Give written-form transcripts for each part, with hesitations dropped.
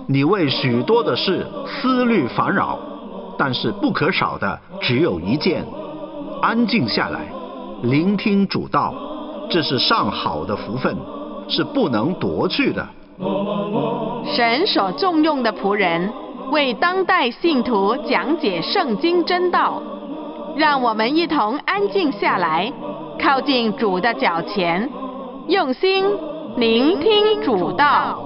你为许多的事思虑烦扰，但是不可少的只有一件：安静下来，聆听主道，这是上好的福分，是不能夺去的。 神所重用的仆人，为当代信徒讲解圣经真道，让我们一同安静下来，靠近主的脚前，用心聆听主道。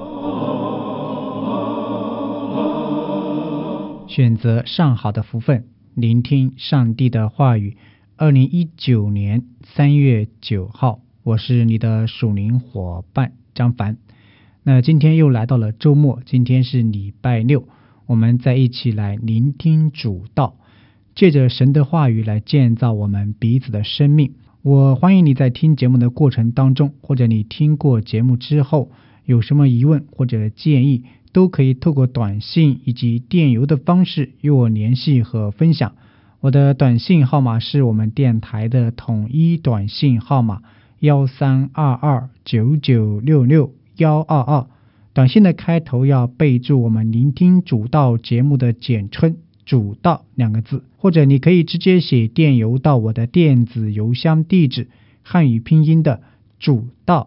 选择上好的福分，聆听上帝的话语。2019年3月9号，我是你的属灵伙伴张凡。那今天又来到了周末，今天是礼拜六，我们再一起来聆听主道，借着神的话语来建造我们彼此的生命。我欢迎你在听节目的过程当中，或者你听过节目之后有什么疑问或者建议，都可以透过短信以及电邮的方式与我联系和分享。我的短信号码是我们电台的统一短信号码132299662122，短信的开头要备注我们聆听主道节目的简称主道2个字，或者你可以直接写电邮到我的电子邮箱地址，汉语拼音的主道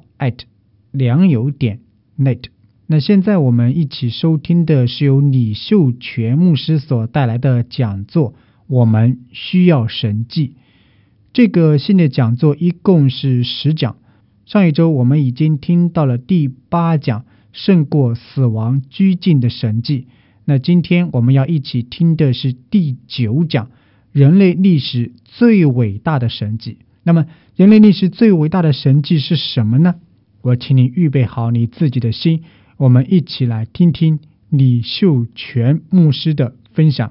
@良友.net。那现在我们一起收听的是由李秀全牧师所带来的讲座，我们需要神迹。这个系列讲座一共是10讲，上一周我们已经听到了第8讲，胜过死亡拘禁的神迹。那今天我们要一起听的是第9讲，人类历史最伟大的神迹。那么人类历史最伟大的神迹是什么呢？我请你预备好你自己的心，我们一起来听听李秀全牧师的分享。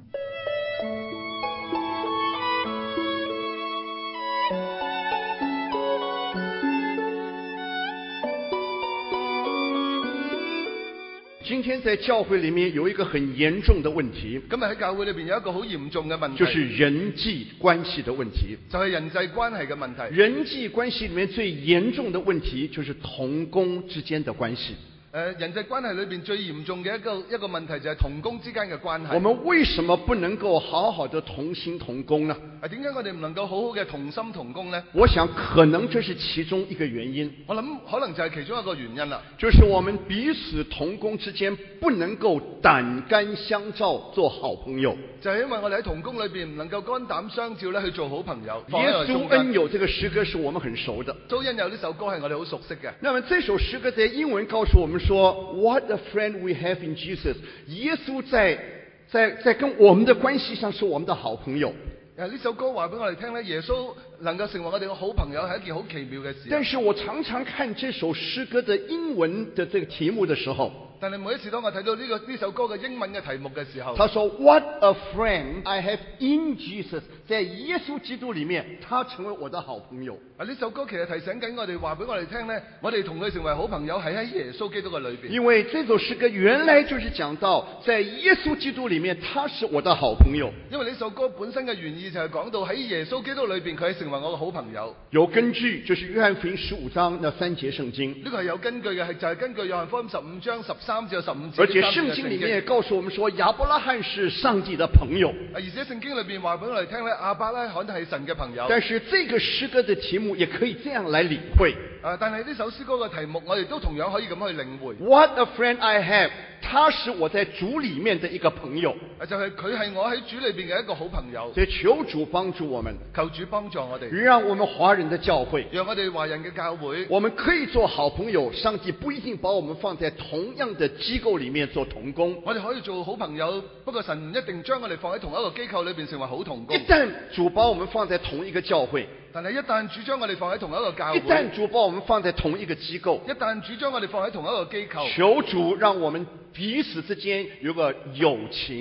今天在教会里面有一个很严重的问题， 今日喺教會裏邊有一個好嚴重嘅問題， 就是人際關係的問題， 就係人際關係嘅問題。 人際關係裡面最嚴重的問題就是同工之間的關係。 人際關係裏邊最嚴重嘅一個問題就係同工之間嘅關係。 我們為什麼不能夠好好的同心同工呢？ 點解我哋唔能夠好好嘅同心同工呢？ 我想可能這是其中一個原因。 我諗可能就係其中一個原因啦。 就是我們彼此同工之間不能夠膽肝相照做好朋友。 就係因為我哋喺同工裏邊唔能夠肝膽相照咧去做好朋友。 耶穌恩友這個詩歌是我們很熟的。 耶穌恩友呢首歌係我哋好熟悉嘅。 那麼這首詩歌在英文告訴我們說 What a friend we have in Jesus。 耶穌在跟我們的關係上是我們的好朋友。 呢首歌話俾我哋聽咧，耶穌能夠成為我哋嘅好朋友係一件好奇妙嘅事。 但是我常常看這首詩歌的英文的這個題目的時候， 但係每一次當我睇到呢首歌嘅英文嘅題目嘅時候， 他說 What a friend I have in Jesus。 在耶穌基督裡面，他成為我的好朋友。 呢首歌其實提醒緊我哋，話俾我哋聽咧，我哋同佢成為好朋友係喺耶穌基督嘅裏邊。 因為這首詩歌原來就是講到在耶穌基督裡面，他是我的好朋友。 因為呢首歌本身嘅原意就係講到喺耶穌基督裏邊，佢係成為我嘅好朋友。 有根據，就是約翰福音15章那3節聖經。 呢個係有根據嘅，就係根據約翰福音15章13至15節。 而且聖經裡面也告訴我們說，亞伯拉罕是上帝的朋友。 而且聖經裏邊話俾我哋聽咧，亞伯拉罕係神嘅朋友。 但是這個詩歌的題目也可以這樣來領會。 但係呢首詩歌嘅題目，我哋都同樣可以咁去領會。 What a friend I have。他是我在主裡面的一個朋友， 就係佢係我喺主裏邊嘅一個好朋友。 所以求主幫助我們， 求主幫助我哋， 讓我們華人的教會， 讓我哋華人嘅教會， 我們可以做好朋友。上帝不一定把我們放在同樣的機構裡面做同工， 我哋可以做好朋友，不過神唔一定將我哋放喺同一個機構裏邊成為好同工。 一旦主把我們放在同一個教會， 但係一旦主將我哋放喺同一個教會， 一旦主把我們放在同一個機構， 一旦主將我哋放喺同一個機構， 求主讓我們彼此之間有個友情，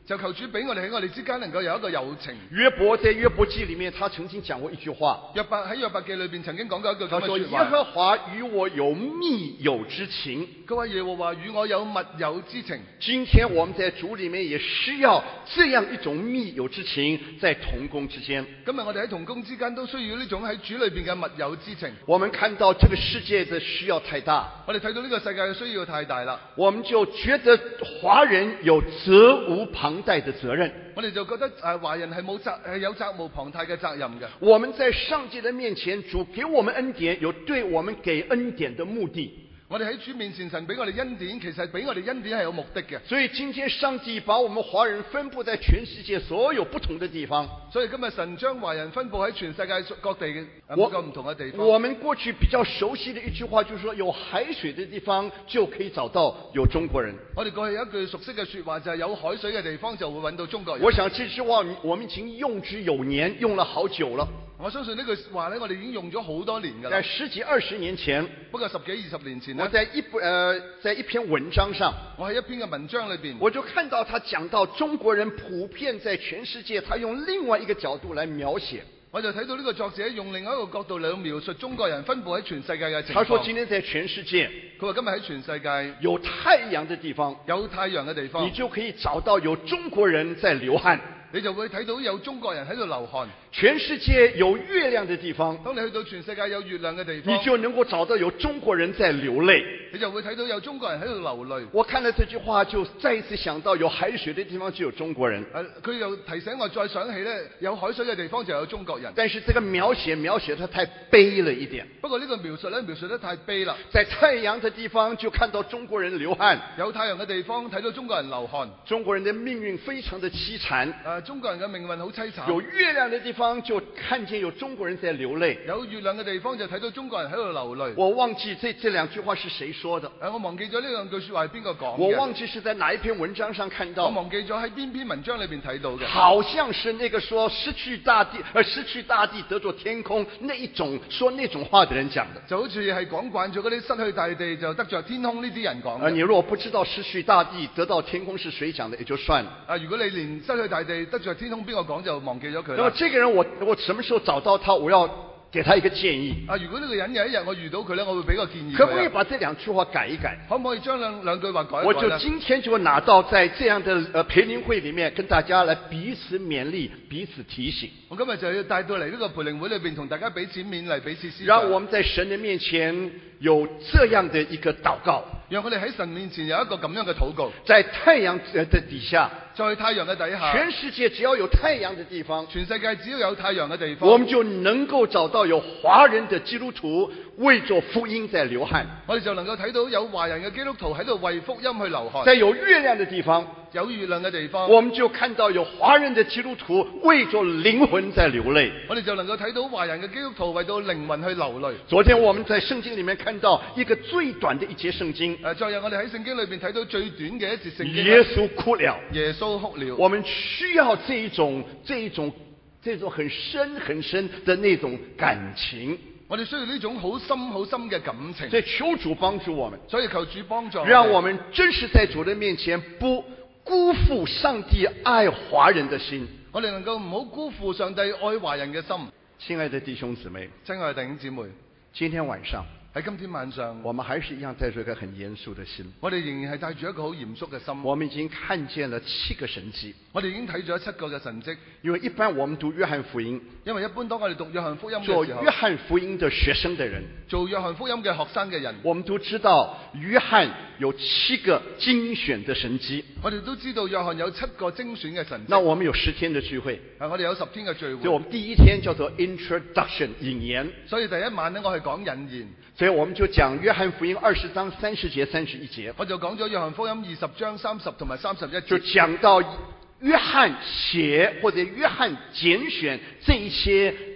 就求主俾我哋喺我哋之間能夠有一個友情。 约伯在约伯記裡面，他曾經講過一句話。 約伯喺約伯記裏邊曾經講過一句咁他說：耶嘅説話。 和華與我有密友之情。 佢話耶和華與我有密友之情。 今天我們在主裡面也需要這樣一種密友之情，在同工之間。 今日我哋喺同工之間都需要呢種喺主裏邊嘅密友之情。 我們看到這個世界的需要太大， 我哋睇到呢個世界嘅需要太大啦， 我們就覺得華人有責無旁貸的責任。 我哋就覺得華人係有責無旁貸嘅責任嘅。 我們在上帝的面前，主給我們恩典，有對我們給恩典的目的。 我哋喺主面前，神俾我哋恩典，其實俾我哋恩典係有目的嘅。 所以今天上帝把我們華人分布在全世界所有不同的地方。 所以今日神將華人分布喺全世界各地嘅每個唔同嘅地方。 我們過去比較熟悉的一句話就是說，有海水的地方就可以找到有中國人。 我哋過去有一句熟悉嘅說話就係有海水嘅地方就會揾到中國人。 我想這句話我們已經用之有年，用了好久了。 我相信呢句話呢，我哋已經用咗好多年㗎啦。 在10幾20年前， 不過10幾20年前呢， 我在一篇文章上， 我喺一篇嘅文章裏邊， 我就看到他講到中國人普遍在全世界，他用另外一個角度來描寫。 我就睇到呢個作者用另外一個角度嚟描述中國人分布喺全世界嘅情況。 他說今天在全世界， 佢話今日喺全世界有太陽的地方， 有太陽嘅地方， 你就可以找到有中國人在流汗。 你就會睇到有中國人喺度流汗。 全世界有月亮的地方， 當你去到全世界有月亮嘅地方， 你就能夠找到有中國人在流淚。 你就會睇到有中國人喺度流淚。 我看了這句話，就再一次想到有海水的地方就有中國人。 佢又提醒我再想起呢，有海水嘅地方就有中國人。 但是這個描寫得太悲了一點。 不過呢個描述得太悲啦。 在太陽的地方就看到中國人流汗， 有太陽嘅地方睇到中國人流汗。 中國人的命運非常的淒慘。 中國人嘅命運好淒慘。 有月亮的地方就看見有中國人在流淚， 有月亮嘅地方就睇到中國人喺度流淚。 我忘記這兩句話是誰說的。 我忘記咗呢兩句說話係邊個講嘅。 我忘記是在哪一篇文章上看到。 我忘記咗喺邊篇文章裏邊睇到嘅。 好像是那個說失去大地得着天空那一種說那種話的人講的。 就好似係講慣咗嗰啲失去大地就得着天空呢啲人講嘅。 你如果不知道失去大地得到天空是誰講的，也就算了。 如果你連失去大地得着天空邊個講就忘記咗佢。 那麼這個人我什麼時候找到他，我要給他一個建議。 如果呢個人有一日我遇到佢呢，我會俾個建議。 可不可以把這兩句話改一改？ 可唔可以將兩句話改一改？ 我就今天就拿到在這樣的培靈會裡面，跟大家來彼此勉勵、彼此提醒。 我今日就要帶到嚟呢個培靈會裏邊，同大家彼此勉勵、彼此思想。 讓我們在神的面前有這樣的一個禱告。 讓我哋喺神面前有一個咁樣嘅禱告。 在太陽的底下， 在太陽嘅底下， 全世界只要有太陽的地方， 全世界只要有太陽嘅地方， 我們就能夠找到有華人的基督徒為着福音在流汗。 我哋就能夠睇到有華人嘅基督徒喺度為福音去流汗。 在有月亮的地方， 有月亮嘅地方， 我們就看到有華人的基督徒為着靈魂在流淚。 我哋就能夠睇到華人嘅基督徒為到靈魂去流淚。 昨天我們在聖經裡面看到一個最短的一節聖經。 昨日我哋喺聖經裏邊睇到最短嘅一節聖經。 耶穌哭了。 耶穌哭了。 我們需要這一種很深的那種感情。 我哋需要呢種好深嘅感情。 所以求主幫助我們。 所以求主幫助我們。 讓我們真實在主的面前不辜負上帝愛華人的心。 我哋能夠唔好辜負上帝愛華人嘅心。 親愛的弟兄姊妹， 親愛的弟兄姊妹， 今天晚上喺今天晚上， 我們還是一樣帶着一個很嚴肅的心。 我哋仍然係帶住一個好嚴肅嘅心。 我們已經看見了7個神蹟。 我哋已經睇咗7個嘅神蹟。 因為一般我們讀約翰福音， 因為一般當我哋讀約翰福音嘅時做候， 約翰福音的學生的人， 做約翰福音嘅學生嘅人， 我們都知道約翰有7個精選的神蹟。 我哋都知道約翰有7個精選嘅神蹟。 那我們有10天的聚會， 我哋有10天嘅聚會。 所以我們第一天叫做 Introduction 引言。 所以第一晚呢，我係講引言。 所以我們就講約翰福音20章30節31節。 我就講咗約翰福音20章30同埋31節。 就講到約翰寫或者約翰揀選這一些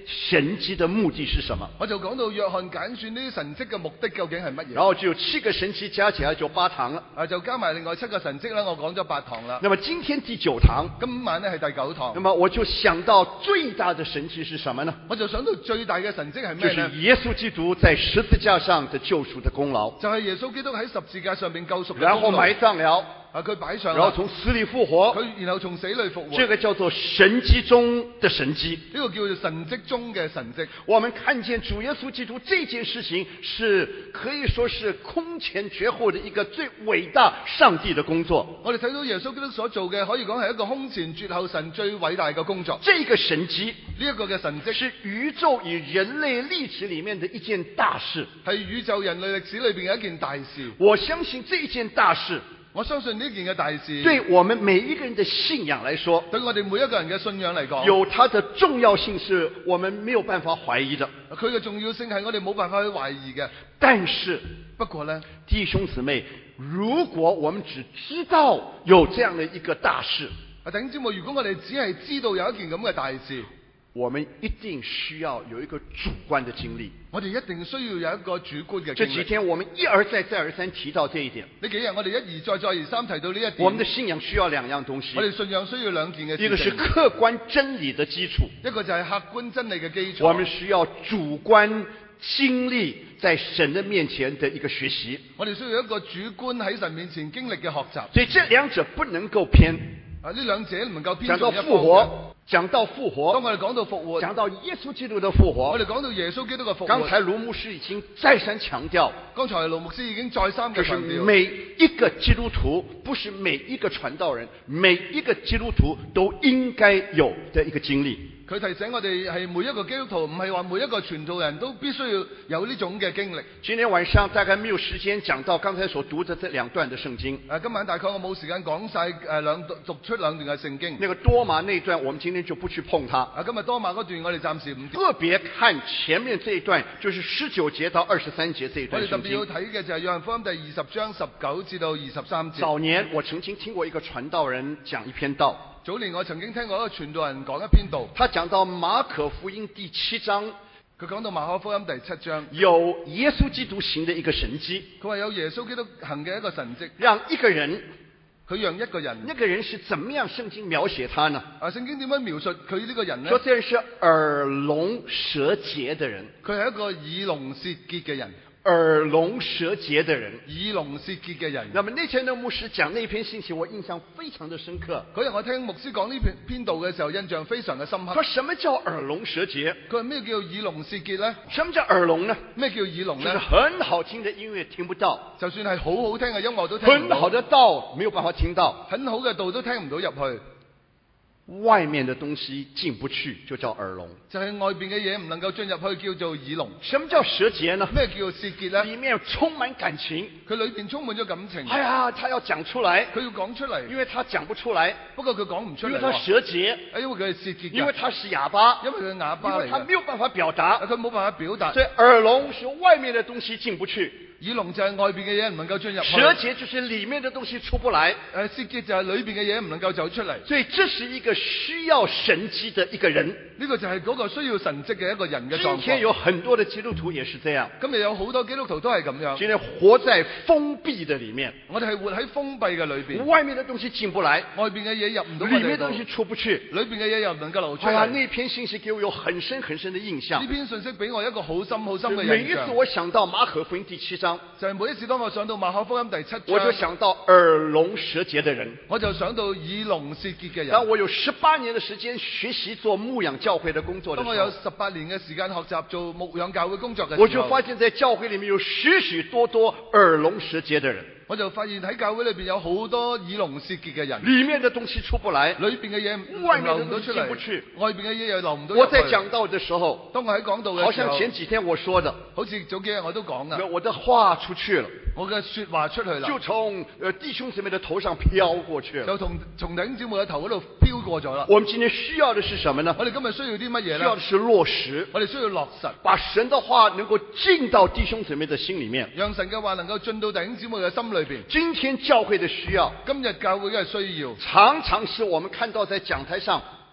神迹的目的是什么。 我就講到約翰揀選呢啲神蹟嘅目的究竟係乜嘢？ 然後就有7個神蹟加起來就8堂了。 就加埋另外7個神蹟啦，我講咗8堂啦。 那麼今天第9堂， 今晚呢係第9堂。 那麼我就想到最大的神蹟是什麼呢？ 我就想到最大嘅神蹟係就咩呢？ 是耶穌基督在十字架上的救贖的功勞。 就係耶穌基督喺十字架上面救贖嘅功勞。 然後埋葬了。 佢擺上， 然後從死裏復活， 然後從死裏復活， 這個叫做神蹟中的神蹟， 呢個叫做神蹟中嘅神蹟。 我們看見主耶穌基督這件事情是可以說是空前絕後的一個最偉大上帝的工作。 我哋睇到耶穌基督所做嘅，可以講係一個空前絕後神最偉大嘅工作。 這個神蹟， 呢一個嘅神蹟， 是宇宙與人類歷史裡面的一件大事， 係宇宙人類歷史裏邊嘅一件大事。 我相信這件大事， 我相信呢件嘅大事， 對我們每一個人的信仰來說， 對我哋每一個人嘅信仰嚟講， 有它的重要性，是我們沒有辦法懷疑的。 佢嘅重要性係我哋冇辦法去懷疑嘅。 但是， 不過呢， 弟兄姊妹，如果我們只知道有這樣的一個大事， 弟兄姊妹，如果我哋只係知道有一件咁嘅大事， 我們一定需要有一個主觀的經歷。 我哋一定需要有一個主觀嘅經歷。 這幾天我們一而再再而三提到這一點。 呢幾日我哋一而再再而三提到呢一點。 我們的信仰需要2樣東西。 我哋信仰需要2件嘅事情。 一個是客觀真理的基礎， 一個就係客觀真理嘅基礎。 我們需要主觀經歷在神的面前的一個學習。 我哋需要一個主觀喺神面前經歷嘅學習。 所以這2者不能夠偏。 呢兩者唔能夠偏。 講到復活，講到復活， 當我哋講到復活， 講到耶穌基督的復活， 我哋講到耶穌基督嘅復活。 剛才盧牧師已經再三強調， 剛才盧牧師已經再三嘅強調， 就是每一個基督徒，不是每一個傳道人，每一個基督徒都應該有的一個經歷。 佢提醒我哋係每一個基督徒，唔係話每一個傳道人都必須要有呢種嘅經歷。 今天晚上大概沒有時間講到剛才所讀的這2段的聖經。 今晚大概我冇時間講晒讀出2段嘅聖經。 那個多馬那段，我們今天就不去碰它。 今日多馬嗰段我哋暫時唔特別看前面這一段，就是19節到23節這一段聖經。 我哋特別要睇嘅就係約翰福音第20章19至到23節。 早年我曾經聽過一個傳道人講一篇道。 早年我曾經聽過一個傳道人講一篇道， 他講到馬可福音第7章， 佢講到馬可福音第7章有耶穌基督行的一個神蹟， 佢話有耶穌基督行嘅一個神蹟， 讓一個人， 佢讓一個人， 那個人是怎麼樣聖經描寫他呢？ 聖經點樣描述佢呢個人呢？ 說這人是耳聾舌結的人， 佢係一個耳聾舌結嘅人。 耳聾舌結的人， 耳聾舌結嘅人。 那麼那天的牧師講那篇信息，我印象非常的深刻。 嗰日我聽牧師講呢篇道嘅時候，印象非常嘅深刻。 佢話什麼叫耳聾舌結？ 佢話咩叫耳聾舌結呢？ 什麼叫耳聾呢？ 咩叫耳聾呢？ 就是很好聽的音樂聽不到， 就算係好好聽嘅音樂都聽唔到。 很好的道沒有辦法聽到， 很好嘅道都聽唔到入去。 外面的東西進不去，就叫耳聾。 就係外邊嘅嘢唔能夠進入去，叫做耳聾。 什麼叫舌結呢？ 咩叫舌結呢？ 裡面充滿感情， 佢裏邊充滿咗感情。 哎呀，他要講出來， 佢要講出嚟， 因為他講不出來。 不過佢講唔出嚟， 因為他舌結， 因為佢係舌結， 因為他是啞巴， 因為佢係啞巴嚟嘅， 因為他沒有辦法表達， 佢冇辦法表達。 所以耳聾是外面的東西進不去。 耳聾就係外邊嘅嘢唔能夠進入去， 舌結就是裡面的東西出不來。 舌結就係裏邊嘅嘢唔能夠走出嚟。 所以這是一個需要神蹟的一個人。 呢個就係嗰個需要神蹟嘅一個人嘅狀況。 今天有很多的基督徒也是這樣。 今日有好多基督徒都係咁樣。 今天活在封閉的裡面， 我哋係活喺封閉嘅裏邊， 外面的東西進不來， 外邊嘅嘢入唔到， 裡面的東西出不去， 裏邊嘅嘢又唔能夠流出嚟。 哎呀，那篇信息給我有很深很深的印象。 呢篇信息俾我一個好深好深嘅印象。 每一次我想到馬可福音第7章， 就係每一次當我想到馬可福音第7章， 我就想到耳聾舌結的人， 我就想到耳聾舌結嘅人。 當我有18年的時間學習做牧養教會的工作的時候， 當我有18年嘅時間學習做牧養教會工作嘅時候， 我就發現在教會裡面有許許多多耳聾舌結的人。 我就發現喺教會裏邊有好多耳聾舌結嘅人， 裡面的東西出不來， 裏邊嘅嘢外面的流唔到出嚟，外邊嘅嘢又流唔到入去。 我在講道的時候， 當我喺講道嘅時候， 好像前幾天我說的， 好似早幾日我都講啦， 我的話出去了， 我嘅說話出去啦， 就從弟兄姊妹的頭上飄過去了， 就從弟兄姊妹嘅頭嗰度飄過咗啦。 我們今天需要的是什麼呢？ 我哋今日需要啲乜嘢呢？ 需要的是落實， 我哋需要落實， 把神的話能夠進到弟兄姊妹的心裡面， 讓神嘅話能夠進到弟兄姊妹嘅心裏邊。 今天教會的需要， 今日教會嘅需要， 常常是我們看到在講台上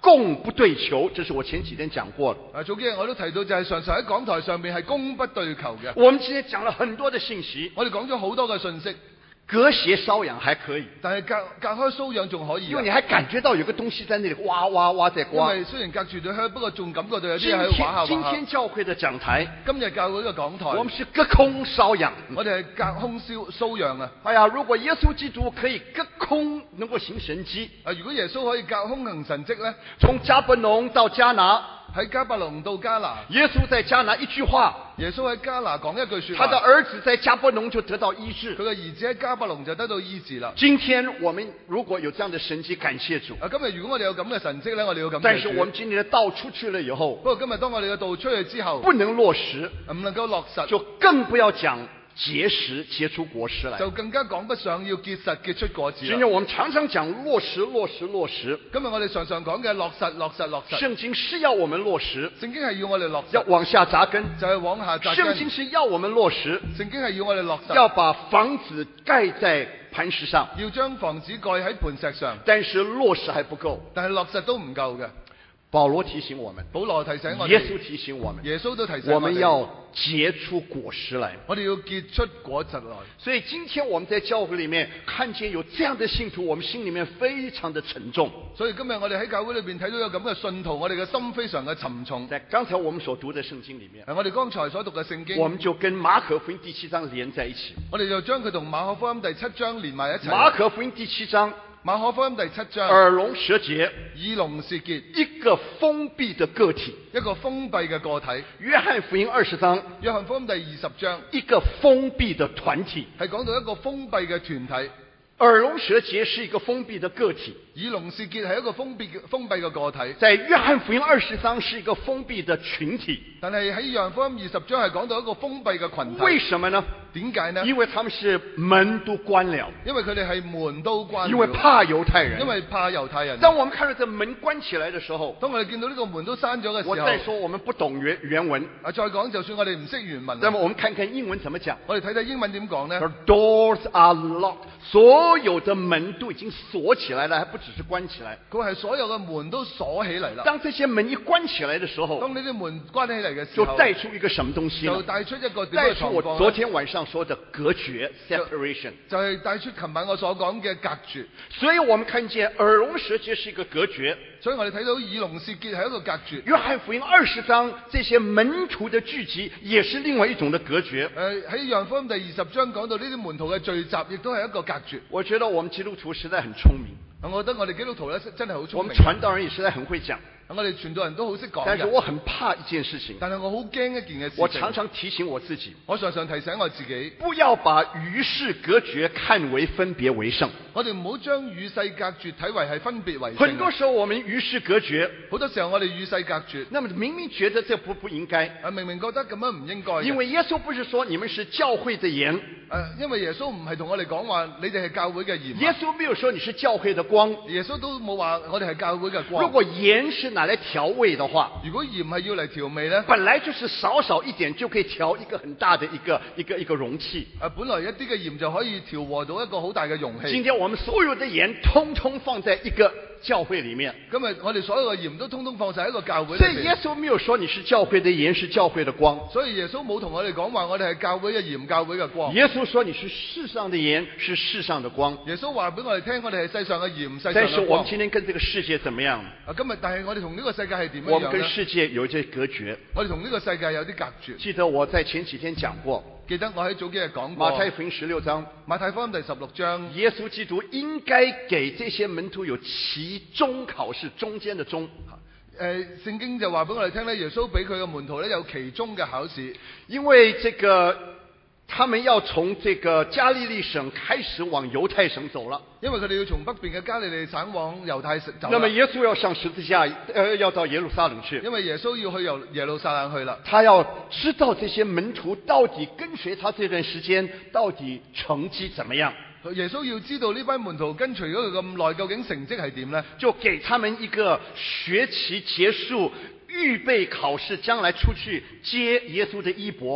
供不對求，這是我前幾天講過的。 早幾日我都提到，就係常常喺講台上面係供不對求嘅。 我們今天講了很多的信息， 我哋講咗好多嘅信息。 隔鞋搔癢還可以， 但係隔開搔癢仲可以， 因為你還感覺到有個東西在那裡哇哇哇在刮。 因為雖然隔住對靴，不過仲感覺到有啲喺度畫下畫下。 今天教會的講台， 今日教會嘅講台， 我們是隔空搔癢， 我哋係隔空搔癢啊！ 哎呀，如果耶穌基督可以隔空能夠行神蹟， 如果耶穌可以隔空行神蹟咧， 從迦百農到迦拿。 喺迦百農到迦拿， 耶穌在迦拿一句話， 耶穌喺迦拿講一句說話， 他的兒子在迦百農就得到醫治， 佢嘅兒子喺迦百農就得到醫治啦。 今天我們如果有這樣的神蹟，感謝主。 今日如果我哋有咁嘅神蹟咧，我哋要感謝主。 但是我們今天的道出去了以後， 不過今日當我哋嘅道出去之後， 不能落實， 唔能夠落實， 就更不要講結實結出果實來， 就更加講不上要結實結出果子。 今天我們常常講落實落實落實， 今日我哋常常講嘅落實落實落實。 聖經是要我們落實， 聖經係要我哋落實， 要往下扎根， 就係往下扎根。 聖經是要我們落實， 聖經係要我哋落實， 要把房子蓋在磐石上， 要將房子蓋喺磐石上。 但是落實還不夠， 但係落實都唔夠嘅。 保羅提醒我們， 保羅提醒我哋， 耶穌提醒我們， 耶穌都提醒我們要結出果實來， 我哋要結出果實來。 所以今天我們在教會裏面看見有這樣的信徒，我們心裏面非常的沉重。 所以今日我哋喺教會裏邊睇到有咁嘅信徒，我哋嘅心非常嘅沉重。 在剛才我們所讀的聖經裏面， 我哋剛才所讀嘅聖經， 我們就跟馬可福音第7章連在一起。 我哋就將佢同馬可福音第7章連埋一齊。 馬可福音第7章， 馬可福音第7章， 耳聾舌結， 耳聾舌結， 一個封閉的個體， 一個封閉嘅個體。 約翰福音20章， 約翰福音第20章， 一個封閉的團體， 係講到一個封閉嘅團體。 耳聾舌結是一個封閉的個體， 耳聾舌結係一個封閉嘅個體。 在約翰福音20章是一個封閉的群體， 但係喺約翰福音20章係講到一個封閉嘅群體。 為什麼呢？ 點解呢？ 因為他們是門都關了， 因為佢哋係門都關了， 因為怕猶太人， 因為怕猶太人。 當我們看到這門關起來的時候， 當我哋見到呢個門都閂咗嘅時候， 我再說我們不懂原文， 再講就算我哋唔識原文， 那麼我們看看英文怎麼講。 我哋睇睇英文點講呢？ The doors are locked， 所有的門都已經鎖起來了，還不只是關起來。 佢係所有嘅門都鎖起嚟啦。 當這些門一關起來的時候， 當呢啲門關起嚟嘅時候， 就帶出一個什麼東西呢？ 就帶出一個點嘅狀況呢？ 帶出我昨天晚上說的隔絕 （separation）， 就係帶出琴晚我所講嘅隔絕。 所以我們看見耳聾舌結是一個隔絕， 所以我哋睇到耳聾舌結係一個隔絕。 約翰福音20章這些門徒的聚集也是另外一種的隔絕。 喺約翰福音第20章講到呢啲門徒嘅聚集，亦都係一個隔絕。 我覺得我們基督徒實在很聰明， 我覺得我哋基督徒咧真係好聰明。 我們傳道人也實在很會講。 我哋傳道人都好識講嘅， 但是我很怕一件事情， 但係我好驚一件嘅事情。 我常常提醒我自己， 我常常提醒我自己， 不要把與世隔絕看為分別為聖。 我哋唔好將與世隔絕睇為係分別為聖。 很多時候我們與世隔絕， 好多時候我哋與世隔絕， 那麼明明覺得這不應該， 明明覺得咁樣唔應該。 因為耶穌不是說你們是教會的鹽， 因為耶穌唔係同我哋講話，你哋係教會嘅鹽。 耶穌沒有說你是教會的光， 耶穌都冇話我哋係教會嘅光。 如果鹽是拿來調味的話， 如果鹽係要嚟調味呢， 本來就是少一點就可以調一個很大的一個容器。 本來一啲嘅鹽就可以調和到一個好大嘅容器。 今天我們所有的鹽通通放在一個教會裡面。 今日我哋所有嘅鹽都通通放在一個教會裡面。 所以耶穌沒有說你是教會的鹽，是教會的光。 所以耶穌冇同我哋講話，我哋係教會嘅鹽，教會嘅光。 耶穌說你是世上的鹽，是世上的光。 耶穌話俾我哋聽，我哋係世上嘅鹽，世上嘅光。 但是我們今天跟這個世界怎麼樣？ 今日但係我哋同呢個世界係點樣呢？ 我們跟世界有一些隔絕。 我哋同呢個世界有啲隔絕。 記得我在前幾天講過。 記得我喺早幾日講過。 馬太福音16章。 馬太福音第16章。 耶穌基督應該給這些門徒有期中考試，中間的中。 聖經就話俾我哋聽咧，耶穌俾佢嘅門徒咧有期中嘅考試， 因為這個他們要從這個加利利省開始往猶太省走了。 因為佢哋要從北邊嘅加利利省往猶太省走。 那麼耶穌要上十字架，要到耶路撒冷去。 因為耶穌要去耶路撒冷去啦。 他要知道這些門徒到底跟隨他這段時間到底成績怎麼樣。 耶穌要知道呢班門徒跟隨咗佢咁耐，究竟成績係點呢？ 就給他們一個學期結束、預備考試，將來出去接耶穌的衣缽。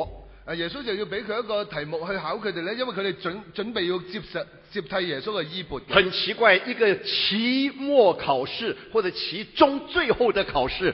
耶穌就要俾佢一個題目去考佢哋咧，因為佢哋準備要接替耶穌嘅衣缽嘅。 很奇怪，一个期末考试或者期中最後的考試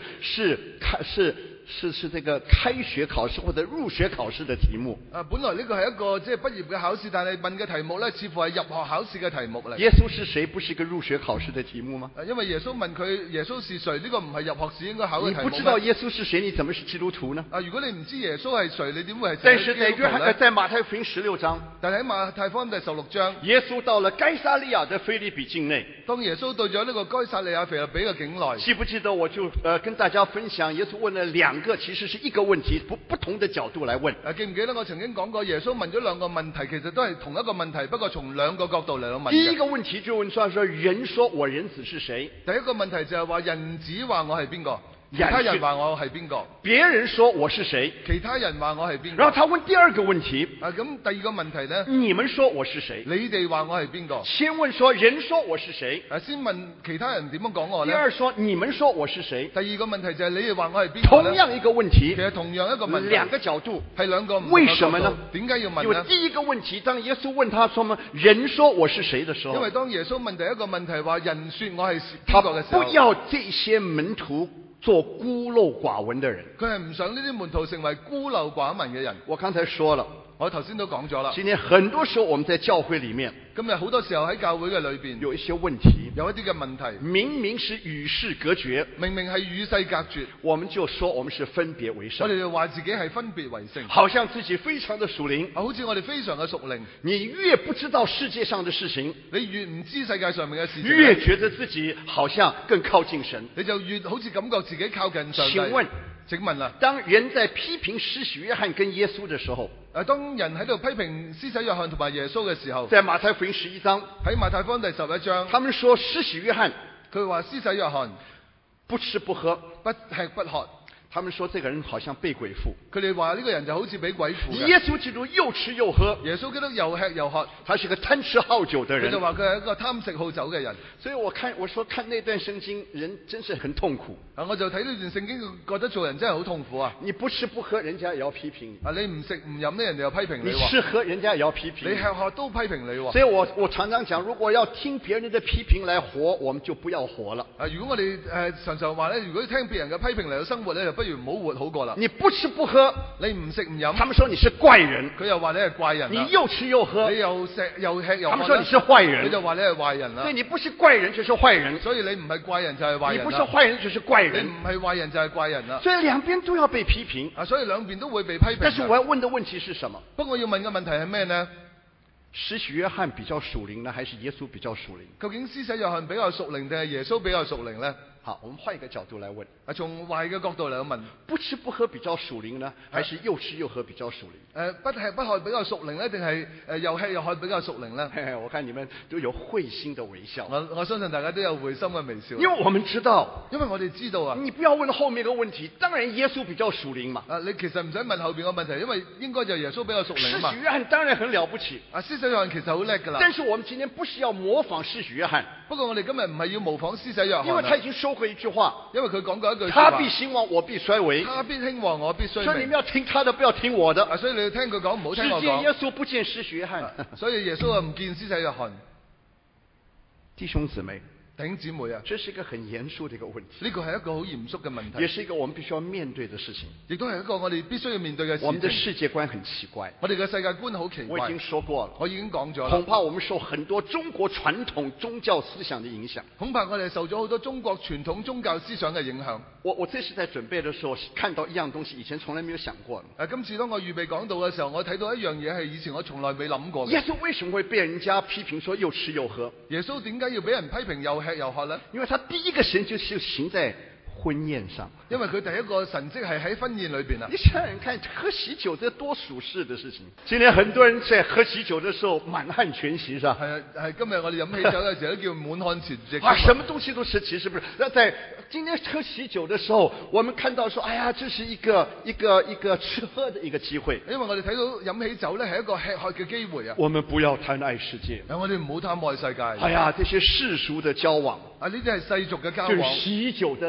是這個開學考試或者入學考試的題目。 本來呢個係一個即係畢業嘅考試，但係問嘅題目咧，似乎係入學考試嘅題目嚟。 耶穌是誰？不是一個入學考試的題目嗎？ 因為耶穌問佢耶穌是誰，呢個唔係入學試應該考嘅題目。 你不知道耶穌是誰，你怎麼是基督徒呢？ 如果你唔知耶穌係誰，你點會係但是在馬太福音16章， 但係喺馬太福音第16章， 耶穌到了該撒利亞的腓立比境內。 當耶穌到咗呢個該撒利亞腓立比嘅境內， 記不記得我就跟大家分享，耶穌問了兩個，其實是一個問題，不同的角度來問。 記唔記得我曾經講過，耶穌問咗兩個問題，其實都係同一個問題，不過從兩個角度嚟到問。 第一個問題就問說人說我人子是誰？ 第一個問題就係話人子話我係邊個？其他人話我係邊個？ 別人說我是誰？ 其他人話我係邊個？ 然後他問第二個問題。 咁第二個問題呢？ 你們說我是誰？ 你哋話我係邊個？ 先問說人說我是誰？ 先問其他人點樣講我呢？ 第二說你們說我是誰？ 第二個問題就係你哋話我係邊個？ 同樣一個問題， 其實同樣一個問題， 兩個角度， 係兩個唔同嘅角度。 為什麼呢？ 點解要問呢？ 因為第一個問題，當耶穌問他說人說我是誰的時候， 因為當耶穌問第一個問題話人說我係他邊個嘅時候， 不要這些門徒做孤陋寡聞的人。 佢係唔想呢啲門徒成為孤陋寡聞嘅人。 我剛才說了， 我頭先都講咗啦。 今天很多時候我們在教會裡面， 今日好多時候喺教會嘅裏邊有一些問題， 有一啲嘅問題， 明明是與世隔絕， 明明係與世隔絕， 我們就說我們是分別為聖， 我哋就話自己係分別為聖， 好像自己非常的屬靈， 好似我哋非常嘅屬靈。 你越不知道世界上的事情， 你越唔知世界上面嘅事情， 越覺得自己好像更靠近神， 你就越好似感覺自己靠近上帝。請問啦， 當人在批評施洗約翰跟耶穌的時候， 當人喺度批評施洗約翰同埋耶穌嘅時候， 在馬太福音11章， 喺馬太福音第11章， 他們說施洗約翰， 佢話施洗約翰不吃不喝， 不吃不喝。 他們說這個人好像被鬼附， 佢哋話呢個人就好似俾鬼附嘅。 耶穌基督又吃又喝， 耶穌基督又吃又喝， 他是個貪吃好酒的人。 佢就話佢係一個貪食好酒嘅人。 所以我說看那段聖經，人真是很痛苦。 我就睇呢段聖經，覺得做人真係好痛苦啊！ 你不吃不喝，人家也要批評你。 你唔食唔飲呢，人哋又批評你。 你吃喝，人家也要批評你。 你吃喝都批評你。 所以我常常講，如果要聽別人的批評來活，我們就不要活了。 如果我哋常常話咧，如果聽別人嘅批評嚟到生活咧，就不如唔好活好過。 你不吃不喝， 你唔食唔飲， 他們說你是怪人， 佢又話你係怪人。 你又吃又喝， 你又食又吃又喝， 他們說你是壞人， 佢就話你係壞人啦。 所以你不是怪人就是壞人， 所以你唔係怪人就係壞人。 你不是壞人就是怪人， 你唔係壞人就係怪人啦。 所以兩邊都要被批評， 所以兩邊都會被批評。 但是我要問的問題是什麼？ 不過我要問嘅問題係咩呢？ 施洗約翰比較屬靈呢，還是耶穌比較屬靈？ 究竟施洗約翰比較屬靈定係耶穌比較屬靈呢？ 好，我們換一個角度來問。 從壞嘅角度嚟問， 不吃不喝比較屬靈呢，還是又吃又喝比較屬靈？ 不吃不喝比較屬靈呢，定係又吃又喝比較屬靈呢？ 我看你們都有會心的微笑。 我相信大家都有會心嘅微笑。 因為我們知道， 因為我哋知道啊。 你不要問後面個問題，當然耶穌比較屬靈嘛。 你其實唔使問後邊個問題，因為應該就耶穌比較屬靈嘛。 施洗約翰當然很了不起。 施洗約翰其實好叻㗎啦。 但是我們今天不是要模仿施洗約翰。 不過我哋今日唔係要模仿施洗約翰。 因為他已經說過一句話。 因為佢講過一句話， 他必興旺，我必衰微。 他必興旺，我必衰微。 所以你們要聽他的，不要聽我的。 所以你要聽佢講，唔好聽我講。 只見耶穌，不見施洗約翰。 所以耶穌唔見施洗約翰。 弟兄姊妹。 弟兄姊妹啊， 這是一個很嚴肅的一個問題。 呢個係一個好嚴肅嘅問題， 也是一個我們必須要面對的事情。 亦都係一個我哋必須要面對嘅事情。 我們的世界觀很奇怪， 我哋嘅世界觀好奇怪。 我已經說過了， 我已經講咗啦。 恐怕我們受很多中國傳統宗教思想的影響。 恐怕我哋受咗好多中國傳統宗教思想嘅影響。 我這次在準備的時候看到一樣東西，以前從來沒有想過。 今次當我預備講道嘅時候，我睇到一樣嘢係以前我從來未諗過嘅。 耶穌為什麼會被人家批評說又吃又喝？ 耶穌點解要俾人批評又吃又喝呢？ 因為他第一個神就是行在婚宴上， 因為佢第一個神蹟係喺婚宴裏邊啊！ 你想想看，喝喜酒這多屬世的事情。今天很多人在喝喜酒的時候滿漢全席，是吧？ 係今日我哋飲喜酒嘅時候都叫滿漢全席。 什麼東西都吃，其實不是。在今天喝喜酒的時候，我們看到說，哎呀，這是一個吃喝的一個機會。 因為我哋睇到飲喜酒咧係一個吃喝嘅機會啊！ 我們不要貪愛世界， 我哋唔好貪愛世界。 哎呀，這些世俗的交往啊，呢啲係世俗嘅交往。 就是喜酒的這種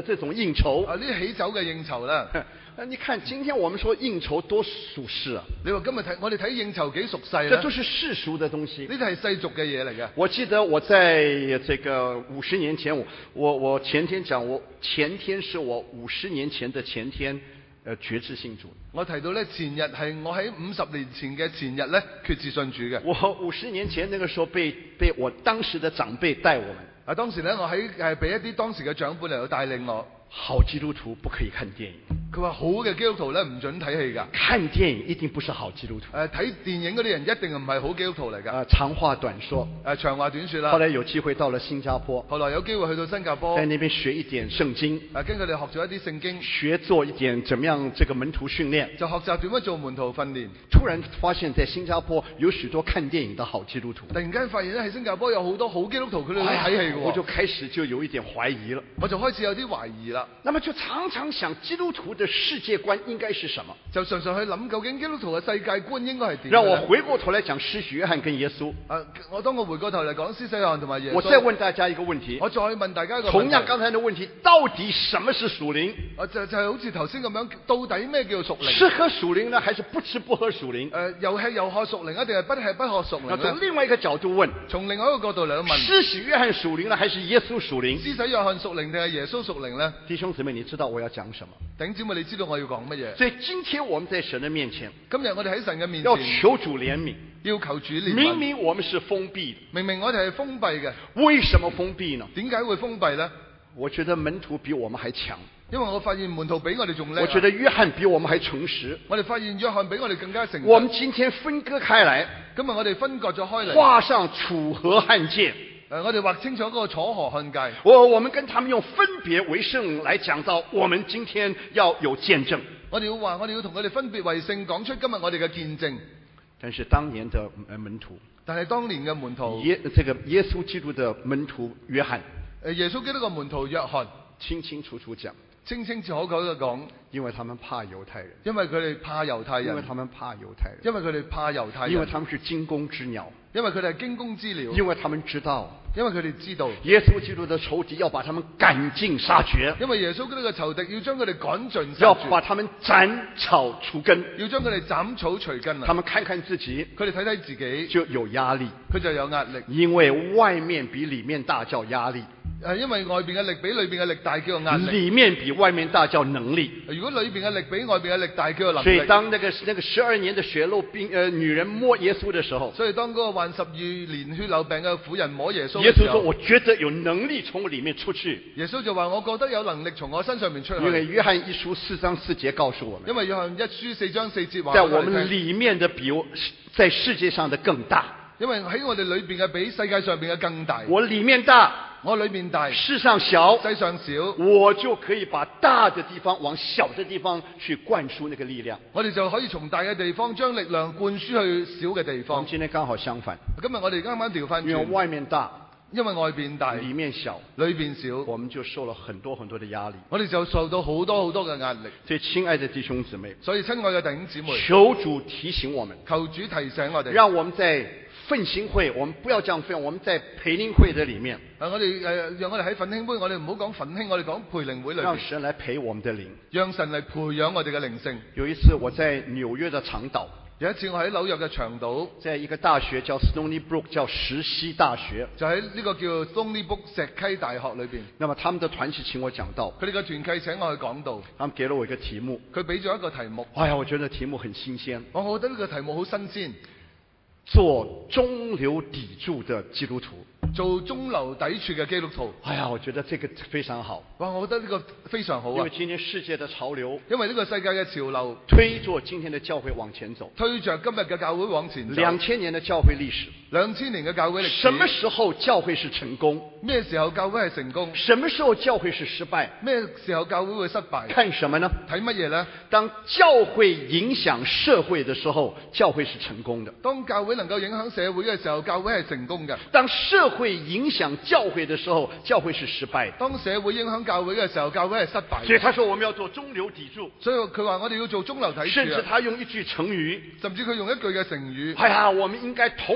应酬。 呢啲喜酒嘅應酬啦。 你看今天我们说应酬多俗世啊， 你話今日我哋睇應酬幾俗世啦？ 这都是世俗的东西。 呢啲係世俗嘅嘢嚟嘅。 我記得我在這個50年前，我前天講，我前天是我50年前的前天，決志信主。 我提到咧，前日係我喺50年前嘅前日咧決志信主嘅。 我50年前那個時候被我當時的長輩帶我們。 當時咧我喺俾一啲當時嘅長輩嚟到帶領我。 好基督徒不可以看電影。 佢話好嘅基督徒咧唔準睇戲㗎。 看電影一定不是好基督徒。 睇電影嗰啲人一定唔係好基督徒嚟㗎。 長話短說。 長話短說啦。 後來有機會到了新加坡。 後來有機會去到新加坡。 在那邊學一點聖經。 跟佢哋學咗一啲聖經。 學做一點怎麼樣這個門徒訓練。 就學習點樣做門徒訓練。 突然發現在新加坡有許多看電影的好基督徒。 突然間發現咧喺新加坡有好多好基督徒，佢哋都睇戲㗎喎。 我就開始就有一點懷疑了。 我就開始有啲懷疑啦。 那麼就常常想基督徒的世界觀應該是什麼？ 就常常去諗究竟基督徒嘅世界觀應該係點？ 讓我回過頭來講施洗約翰跟耶穌。 我當我回過頭嚟講施洗約翰同埋耶穌。 我再問大家一個問題。 我再問大家一個問題。 同樣剛才的問題，到底什麼是屬靈？ 就係好似頭先咁樣，到底咩叫屬靈？ 吃喝屬靈呢，還是不吃不喝屬靈？ 又吃又喝屬靈啊，定係不吃不喝屬靈？ 從另外一個角度問。 從另外一個角度嚟問。 施洗約翰屬靈呢，還是耶穌屬靈？ 施洗約翰屬靈定係耶穌屬靈呢？ 弟兄姊妹，你知道我要講什麼？ 弟兄姊妹，你知道我要講乜嘢？ 所以今天我們在神的面前， 今日我哋喺神嘅面前要求主憐憫， 要求主憐憫。 明明我們是封閉的， 明明我哋係封閉嘅， 為什麼封閉呢？ 點解會封閉呢？ 我覺得門徒比我們還強， 因為我發現門徒比我哋仲叻。 我覺得約翰比我們還誠實， 我哋發現約翰比我哋更加誠實。 我們今天分割開來， 今日我哋分割咗開嚟， 畫上楚河漢界。 我哋劃清楚嗰個楚河漢界。 我們跟他們用分別為聖來講到，我們今天要有見證。 我哋要同佢哋分別為聖，講出今日我哋嘅見證。 但是當年的門徒， 但係當年嘅門徒， 這個耶穌基督的門徒約翰， 耶穌基督嘅門徒約翰， 清清楚楚講， 清清楚楚嘅講， 因為他們怕猶太人， 因為佢哋怕猶太人， 因為他們怕猶太人， 因為佢哋怕猶太人， 因為他們是驚弓之鳥， 因為佢哋係驚弓之鳥， 因為他們知道， 因為佢哋知道耶穌基督的仇敵要把他們趕盡殺絕， 因為耶穌基督嘅仇敵要將佢哋趕盡殺絕， 要把他們斬草除根， 要將佢哋斬草除根啊！ 他們看看自己， 佢哋睇睇自己就有壓力， 佢就有壓力， 因為外面比裡面大叫壓力。 因為外邊嘅力比裏邊嘅力大，叫做壓力。 裡面比外面大叫能力。 如果裏邊嘅力比外邊嘅力大，叫做能力。 所以當那個12年的血漏病女人摸耶穌的時候， 所以當嗰個患12年血漏病嘅婦人摸耶穌嘅時候， 耶穌說：我覺得有能力從我裡面出去。 耶穌就話：我覺得有能力從我身上面出去。 因為約翰一書4章4節告訴我們， 因為約翰一書4章4節話， 在我們裡面的比在世界上的更大。 因為喺我哋裏邊嘅比世界上邊嘅更大。 我裡面大， 我裏面大， 世上小， 世上小， 我就可以把大的地方往小的地方去灌輸那個力量。 我哋就可以從大嘅地方將力量灌輸去小嘅地方。 我們今天剛好相反， 今日我哋啱啱調翻轉， 因為外面大， 因為外邊大， 裡面小， 裏邊小， 我們就受了很多很多的壓力。 我哋就受到好多好多嘅壓力。 所以親愛的弟兄姊妹， 所以親愛嘅弟兄姊妹， 求主提醒我們， 求主提醒我哋， 讓我們在奮興會，我們不要這樣奮，我們在培靈會的裡面。 讓我哋喺奮興會，我哋唔好講奮興，我哋講培靈會裏面。 讓神來培我們的靈， 讓神嚟培養我哋嘅靈性。 有一次我在紐約的長島， 有一次我喺紐約嘅長島， 在一個大學叫 Stony Brook， 叫石溪大學， 就喺呢個叫 Stony Brook 石溪大學裏邊。 那麼他們的團契請我講道， 佢哋嘅團契請我去講道， 他們給了我一個題目， 佢俾咗一個題目。 哎呀，我覺得題目很新鮮， 我覺得呢個題目好新鮮。 做中流砥柱的基督徒， 做中流砥柱嘅基督徒。 哎呀，我覺得這個非常好。 哇，我覺得呢個非常好啊！ 因為今天世界的潮流， 因為呢個世界嘅潮流推着今天的教會往前走， 推着今日嘅教會往前走。 2000年的教會歷史 ，2000年嘅教會歷史。 什麼時候教會是成功？ 咩時候教會係成功？ 什麼時候教會是失敗？ 咩時候教會會失敗？ 看什麼呢？ 睇乜嘢呢？ 當教會影響社會的時候，教會是成功的。 當教會能夠影響社會嘅時候，教會係成功嘅。 當社會影響教會的時候，教會是失敗的。 當社會影響教會嘅時候，教會係失敗的。 所以他說我們要做中流砥柱。 所以佢話我哋要做中流砥柱。 甚至他用一句成語， 甚至佢用一句嘅成語。 哎呀，我們應該同流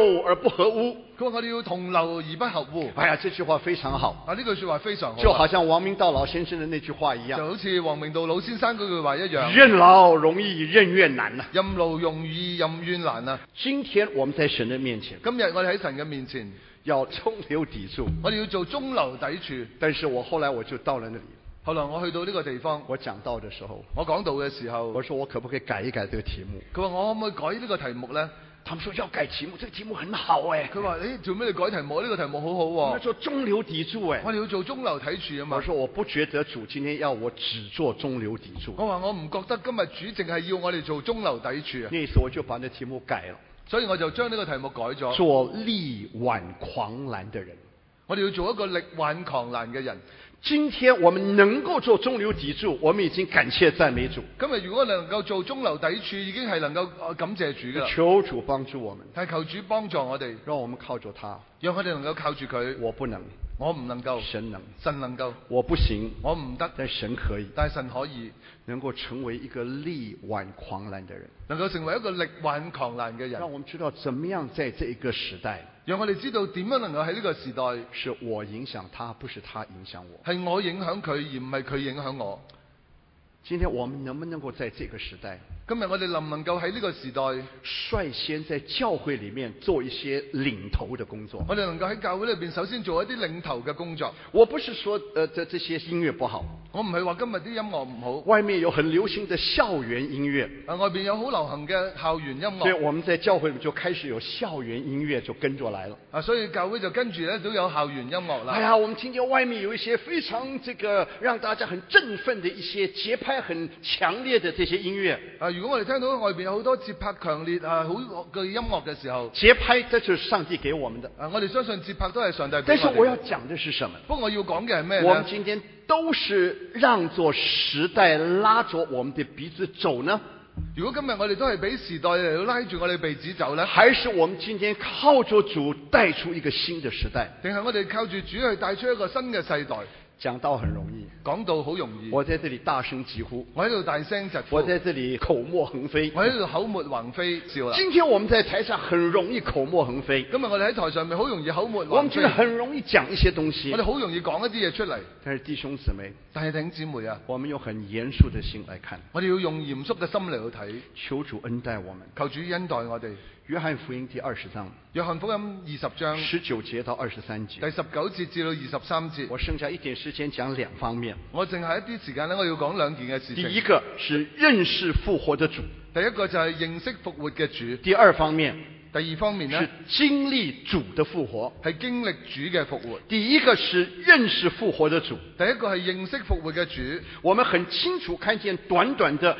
流而不合污。 佢話我哋要同流而不合污。 哎呀，这句话非常好， 啊，呢句說話非常好， 就好像王明道老先生的那句話一樣， 就好似黃明道老先生嗰句話一樣。 任勞容易任怨難呐。 任勞容易任怨難啊！ 今天我們在神的面前， 今日我哋喺神嘅面前， 要中流砥柱， 我哋要做中流砥柱。 但是後來我就到了那裡， 後來我去到呢個地方， 我講道的時候， 我講道嘅時候， 我說我可不可以改一改這個題目？ 佢話我可唔可以改呢個題目呢？ 他們說要改題目，這個題目很好哎。 佢話：誒，做咩你改題目？呢個題目好好喎。 我做中流砥柱哎。 我哋要做中流砥柱啊嘛。 我說我不覺得主今天要我只做中流砥柱。 我話我唔覺得今日主淨係要我哋做中流砥柱啊。 那時我就把那題目改了， 所以我就將呢個題目改咗。 做力挽狂瀾的人。 我哋要做一個力挽狂瀾嘅人。 今天我們能夠做中流砥柱，我們已經感謝讚美主。 今日如果能夠做中流砥柱，已經係能夠感謝主㗎。 求主幫助我們， 係求主幫助我哋， 讓我們靠着他， 讓我哋能夠靠住佢。 我不能， 我唔能夠， 神能， 神能夠， 我不行， 我唔得， 但神可以， 但係神可以， 能夠成為一個力挽狂瀾的人， 能夠成為一個力挽狂瀾嘅人， 讓我們知道怎麼樣在這一個時代， 讓我哋知道點樣能夠喺呢個時代， 是我影響他，不是他影響我， 係我影響佢，而唔係佢影響我。 今天我們能不能夠在這個時代， 今日我哋能唔能夠喺呢個時代率先在教會裡面做一些領頭的工作？ 我哋能夠喺教會裏邊首先做一啲領頭嘅工作。 我不是說這些音樂不好， 我唔係話今日啲音樂唔好。 外面有很流行的校園音樂， 外邊有好流行嘅校園音樂。 所以我們在教會裡就開始有校園音樂就跟着來了。 所以教會就跟住咧都有校園音樂啦。 哎呀，我們聽見外面有一些非常讓大家很振奮的一些節拍很強烈的這些音樂。 如果我哋聽到外邊有好多節拍強烈好嘅音樂嘅時候， 節拍這就是上帝給我們的。 我哋相信節拍都係上帝俾我哋。 但是我要講的是什麼？ 不過我要講嘅係咩呢？ 我們今天都是讓着時代拉着我們的鼻子走呢？ 如果今日我哋都係俾時代嚟到拉住我哋鼻子走呢？ 還是我們今天靠着主帶出一個新的時代？ 定係我哋靠住主去帶出一個新嘅世代？ 講道很容易， 講道好容易。 我在這裡大聲疾呼， 我喺度大聲疾呼， 我在這裡口沫橫飛， 我喺度口沫橫飛笑啦。 今天我們在台上很容易口沫橫飛， 今日我哋喺台上面好容易口沫橫飛， 我們真的很容易講一些東西， 我哋好容易講一啲嘢出嚟。 但是弟兄姊妹， 但係弟兄姊妹啊， 我們用很嚴肅的心來看， 我哋要用嚴肅嘅心嚟去睇， 求主恩待我們， 求主恩待我哋。 約翰福音第20章， 約翰福音20章 19節到23節， 第19節至到23節。 我剩下一點時間講兩方面。 我淨係一啲時間咧，我要講兩件嘅事情。 第一個是認識復活的主， 第一個就係認識復活嘅主。 第二方面， 第二方面呢， 是經歷主的復活， 係經歷主嘅復活。 第一個是認識復活的主， 第一個係認識復活嘅主。 我們很清楚看見短短的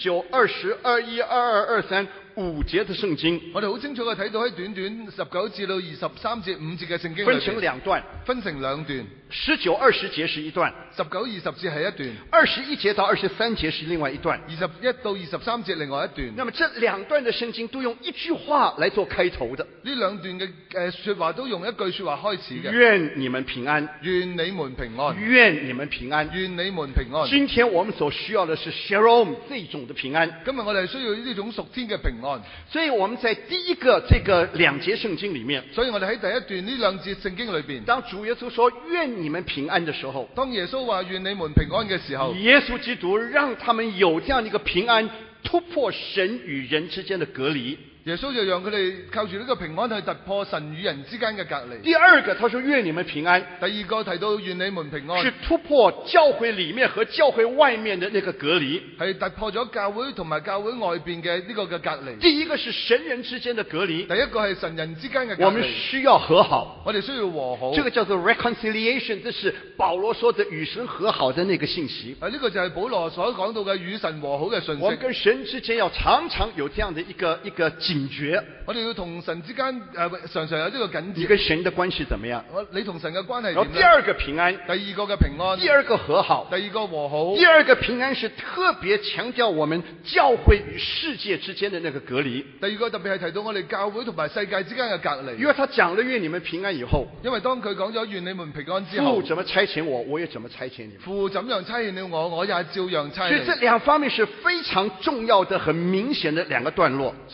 19、20、21、22、23、5節的聖經， 我哋好清楚嘅睇到喺短短19至到23節5節嘅聖經分成兩段，19、20節是一段 ，19、20節係一段 ，21節到23節是另外一段 ，21到23節另外一段。 那麼這兩段的聖經都用一句話來做開頭的， 呢兩段嘅說話都用一句說話開始嘅。 願你們平安， 願你們平安， 願你們平安， 願你們平安。 今天我們所需要的是 Shalom 這種的平安。 今日我哋需要呢種屬天嘅平安。 所以我們在第一個這個兩節聖經裡面， 所以我哋喺第一段呢兩節聖經裏邊， 當主耶穌說願你們平安的時候， 當耶穌話願你們平安嘅時候， 耶穌基督讓他們有這樣一個平安，突破神與人之間的隔離。 耶穌就讓佢哋靠住呢個平安去突破神與人之間嘅隔離。 第二個，他說願你們平安。 第二個提到願你們平安， 是突破教會裡面和教會外面的那個隔離， 係突破咗教會同埋教會外邊嘅呢個嘅隔離。 第一個是神人之間的隔離， 第一個係神人之間嘅隔離。 我們需要和好， 我哋需要和好。 這個叫做 reconciliation，這是保羅說的與神和好的那個信息。 呢個就係保羅所講到嘅與神和好嘅信息。 我們跟神之間要常常有這樣的一個警覺。 我哋要同神之間常常有呢個緊接。 你跟神的關係怎麼樣？ 你同神嘅關係點？ 然後第二個平安， 第二個嘅平安， 第二個和好， 第二個和好。 第二個平安是特別強調我們教會與世界之間的那個隔離。 第二個特別係提到我哋教會同埋世界之間嘅隔離。 因為他講了願你們平安以後， 因為當佢講咗願你們平安之後， 父怎麼差遣我，我也怎麼差遣你們。 父怎樣差遣了我，我也照樣差你。 所以這兩方面是非常重要的、很明顯的兩個段落。 所以呢個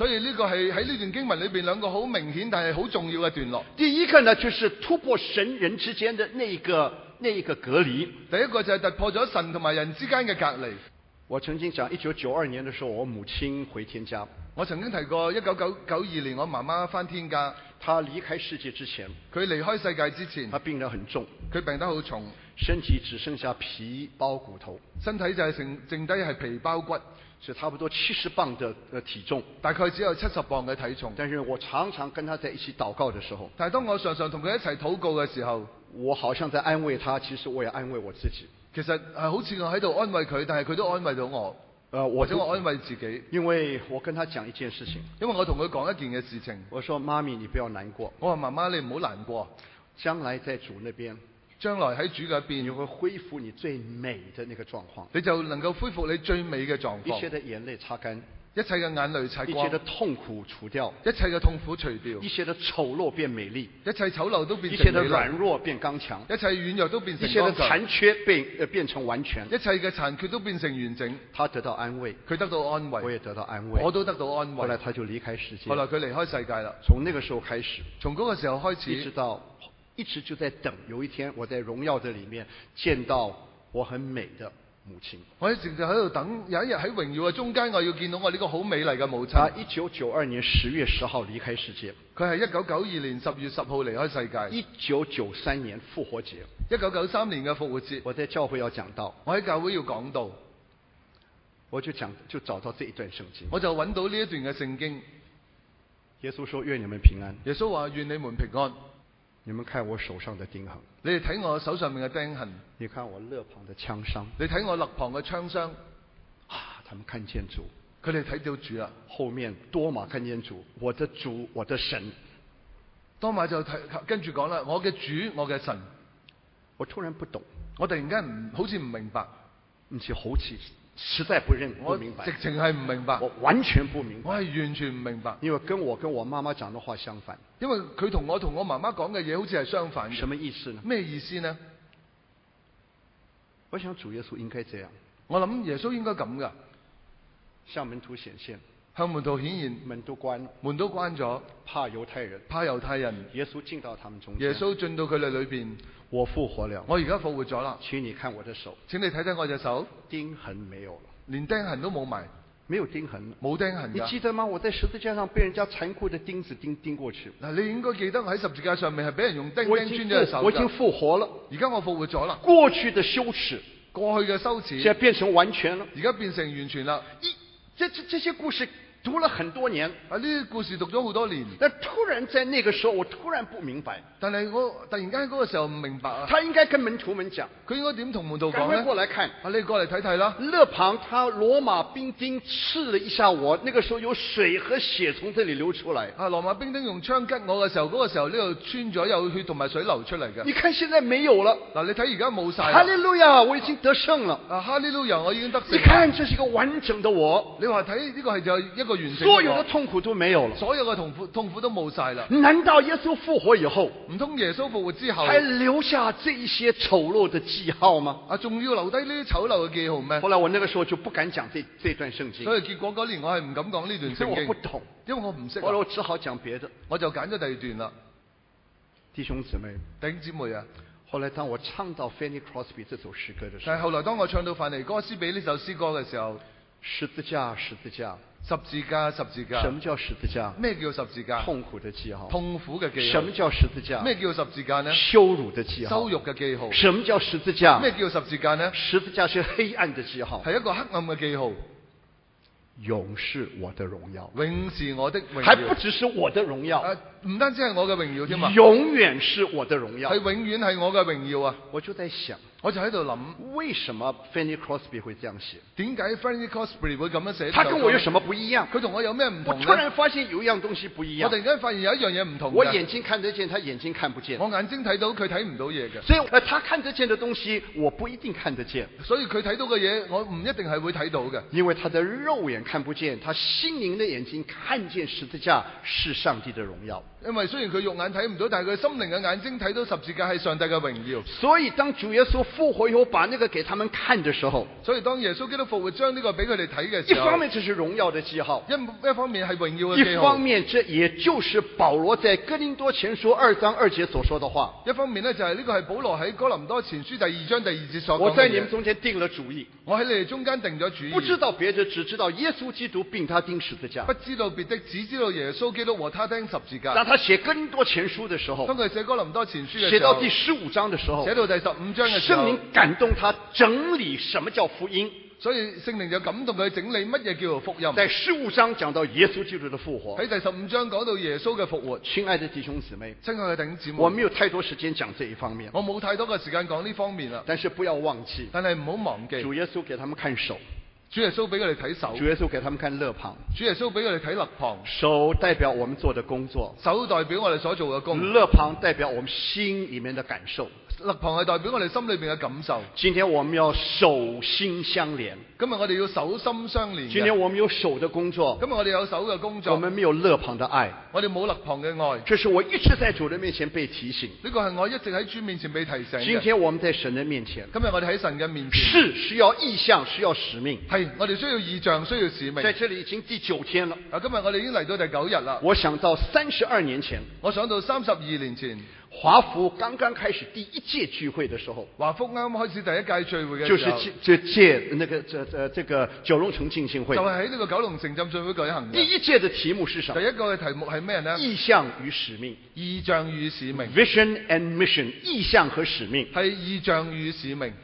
個係喺呢段經文裏邊兩個好明顯但係好重要嘅段落。 第一個呢，就是突破神人之間的那一個隔離。 第一個就係突破咗神同埋人之間嘅隔離。 我曾經講1992年的時候，我母親回天家。 我曾經提過1992年我媽媽返天家， 她離開世界之前， 佢離開世界之前， 她病得很重， 佢病得好重， 身體只剩下皮包骨頭， 身體就係剩低係皮包骨， 是差不多70磅的體重， 大概只有70磅嘅體重。 但是我常常跟她在一起禱告的時候， 但係當我常常同佢一齊禱告嘅時候， 我好像在安慰她，其實我也安慰我自己。 其實係好似我喺度安慰佢，但係佢都安慰到我。或者我安慰自己， 因為我跟他講一件事情， 因為我同佢講一件嘅事情。 我說媽咪，你不要難過。 我話媽媽，你唔好難過。 將來在主那邊， 將來喺主嗰邊， 你會恢復你最美的那個狀況， 你就能夠恢復你最美嘅狀況。 一切的眼淚擦乾， 一切嘅眼淚擦光， 一切的痛苦除掉， 一切嘅痛苦除掉， 一切的醜陋變美麗， 一切醜陋都變成美麗， 一切的軟弱變剛強， 一切軟弱都變成一切的剛強， 殘缺變成完全， 一切嘅殘缺都變成完整。 他得到安慰， 佢得到安慰， 我也得到安慰， 我都得到安慰。 後來他就離開世界， 後來佢離開世界啦。 從那個時候開始， 從嗰個時候開始， 一直就在等，有一天我在榮耀的裡面見到我很美的母親。 我一直就喺度等，有一日喺榮耀嘅中間，我要見到我呢個好美麗嘅母親。 1992年10月10號離開世界。 佢係1992年10月10號離開世界。 1993年復活節。 1993年嘅復活節， 我在教會要講道。 我喺教會要講道， 我就找到這一段聖經。 我就揾到呢一段嘅聖經。 耶穌說：願你們平安。 耶穌話：願你們平安。 你們看我手上的釘痕， 你哋睇我手上面嘅釘痕， 你看我肋旁的槍傷， 你睇我肋旁嘅槍傷， 他們看見主， 佢哋睇到主啦。 後面多馬看見主，我的主，我的神。 多馬就跟住講啦，我嘅主，我嘅神。 我突然不懂， 我突然間好似唔明白， 實在不明白， 直情係唔明白， 我完全不明白， 我係完全唔明白， 因為跟我媽媽講的話相反， 因為佢同我媽媽講嘅嘢好似係相反嘅。 什麼意思呢？ 咩意思呢？ 我想主耶穌應該這樣， 我諗耶穌應該咁噶， 向門徒顯現， 向門徒顯現， 門都關咗， 怕猶太人，耶穌進到他們中間， 耶穌進到佢哋裏邊， 我復活了， 我而家復活咗啦， 請你看我的手， 請你睇睇我隻手， 釘痕沒有了， 連釘痕都冇埋， 沒有釘痕， 冇釘痕。 你記得嗎？我在十字架上被人家殘酷的釘子釘過去。 嗱，你應該記得喺十字架上面係俾人用釘穿咗隻手。 我已經復活了， 而家我復活咗啦。 過去的羞恥， 過去嘅羞恥， 現在變成完全了， 而家變成完全啦。 這些故事讀了很多年， 呢啲故事讀咗好多年。 但突然在那個時候，我突然不明白。 但係我突然間嗰個時候唔明白啊。 他應該跟門徒們講， 佢應該點同門徒講呢？ 趕快過來看。 你過嚟睇睇啦。 肋旁他羅馬兵丁刺了一下我，那個時候有水和血從這裏流出來。 羅馬兵丁用槍吉我嘅時候，嗰個時候呢度穿咗有血同埋水流出嚟嘅。 你看現在沒有了。 你睇而家冇晒。 哈利路亞，我已經得勝了。 哈利路亞，我已經得勝。 你看，這是一個完整的我。 你話睇呢個係就一個完整的我。 所有的痛苦都沒有了， 所有嘅痛苦都冇晒啦。 難道耶穌復活以後， 唔通耶穌復活之後， 還留下這一些醜陋的記號嗎？ 仲要留低呢啲醜陋嘅記號咩？ 後來我那個時候就不敢講這段聖經， 所以結果嗰年我係唔敢講呢段聖經， 因為我不懂， 因為我唔識。 後來我只好講別的， 我就揀咗第二段啦。 弟兄姊妹， 弟兄姊妹啊！ 後來當我唱到 Fanny Crosby 這首詩歌的時候， 但係後來當我唱到范尼哥斯比呢首詩歌嘅時候， 十字架，十字架。 十字架，十字架。 什麼叫十字架？ 咩叫十字架？ 痛苦的記號。 痛苦嘅記號。 什麼叫十字架？ 咩叫十字架呢？ 羞辱的記號。 羞辱嘅記號。 什麼叫十字架？ 咩叫十字架呢？ 十字架是黑暗的記號。 係一個黑暗嘅記號。 永是我的榮耀， 永是我的榮耀， 還不只是我的榮耀， 唔單止係我嘅榮耀添嘛， 永遠是我的榮耀， 係永遠係我嘅榮耀啊！ 我就在想， 我就喺度諗， 為什麼 Fanny Crosby 會這樣寫？ 點解 Fanny Crosby 會咁樣寫？ 他跟我有什麼不一樣？ 佢同我有咩唔同呢？ 我突然發現有一樣東西不一樣。 我突然間發現有一樣嘢唔同。 我眼睛看得見，他眼睛看不見。 我眼睛睇到，佢睇唔到嘢嘅。 所以他看得見的東西，我不一定看得見。 所以佢睇到嘅嘢，我唔一定係會睇到嘅。 因為他的肉眼看不見，他心靈的眼睛看見十字架是上帝的榮耀。 因為雖然佢肉眼睇唔到，但係佢心靈嘅眼睛睇到十字架係上帝嘅榮耀。 所以當主耶穌复活以后把那个给他们看的时候， 所以當耶穌基督復活將呢個俾佢哋睇嘅一時候， 方面这是荣耀的记号， 一方面係榮耀嘅記一號， 方面这也就是保罗在哥林多前书2章2节所说的話。 一方面呢，就係呢個係保羅喺哥林多前書第2章第2節所講嘅我在你們嘢。 中間定了主意， 我喺你哋中間定咗主意， 不知道別的，只知道耶穌基督並他釘十字架不。知道別的，只知道耶穌基督和他釘十字架。 當他寫哥林多前書的時候， 當佢寫哥林多前書嘅寫時候， 到第15章的時候， 寫到第15章嘅時候， 聖靈感動他整理什麼叫福音。 所以聖靈就感動佢整理乜嘢叫做福音。 在15章講到耶穌基督的復活。 喺第15章講到耶穌嘅復活。 親愛的弟兄姊妹， 親愛嘅弟兄姊妹， 我沒有太多時間講這一方面， 我冇太多嘅時間講呢方面啦。 但是不要忘記， 但係唔好忘記， 主耶穌給他們看手， 主耶穌俾佢哋睇手， 主耶穌給他們看肋旁， 主耶穌俾佢哋睇肋旁， 手代表我們做的工作， 手代表我哋所做嘅工， 肋旁代表我們心裡面的感受。 肋旁係代表我哋心裏邊嘅感受。 今天我們要手心相連， 今日我哋要手心相連。 今天我們有手的工作， 今日我哋有手嘅工作， 我們沒有肋旁的愛， 我哋冇肋旁嘅愛。 這是我一直在主的面前被提醒。 呢個係我一直喺主面前被提醒嘅。 今天我們在神的面前， 今日我哋喺神嘅面前， 是需要異象，需要使命。 係我哋需要異象，需要使命。 在這裡已經第9天了。 今日我哋已經嚟到第9日啦。 我想到32年前， 我想到32年前， 華福剛剛開始第一屆聚會的時候， 華福啱啱開始第一屆聚會嘅就時候， 是借那個這個九龍城浸信會， 就係喺呢個九龍城浸信會舉行嘅。 第一屆的題目是什麼？ 第一個嘅題目係咩呢？ 異象與使命。 異象與使命。 Vision and mission， 異象和使命。 係異象與使命。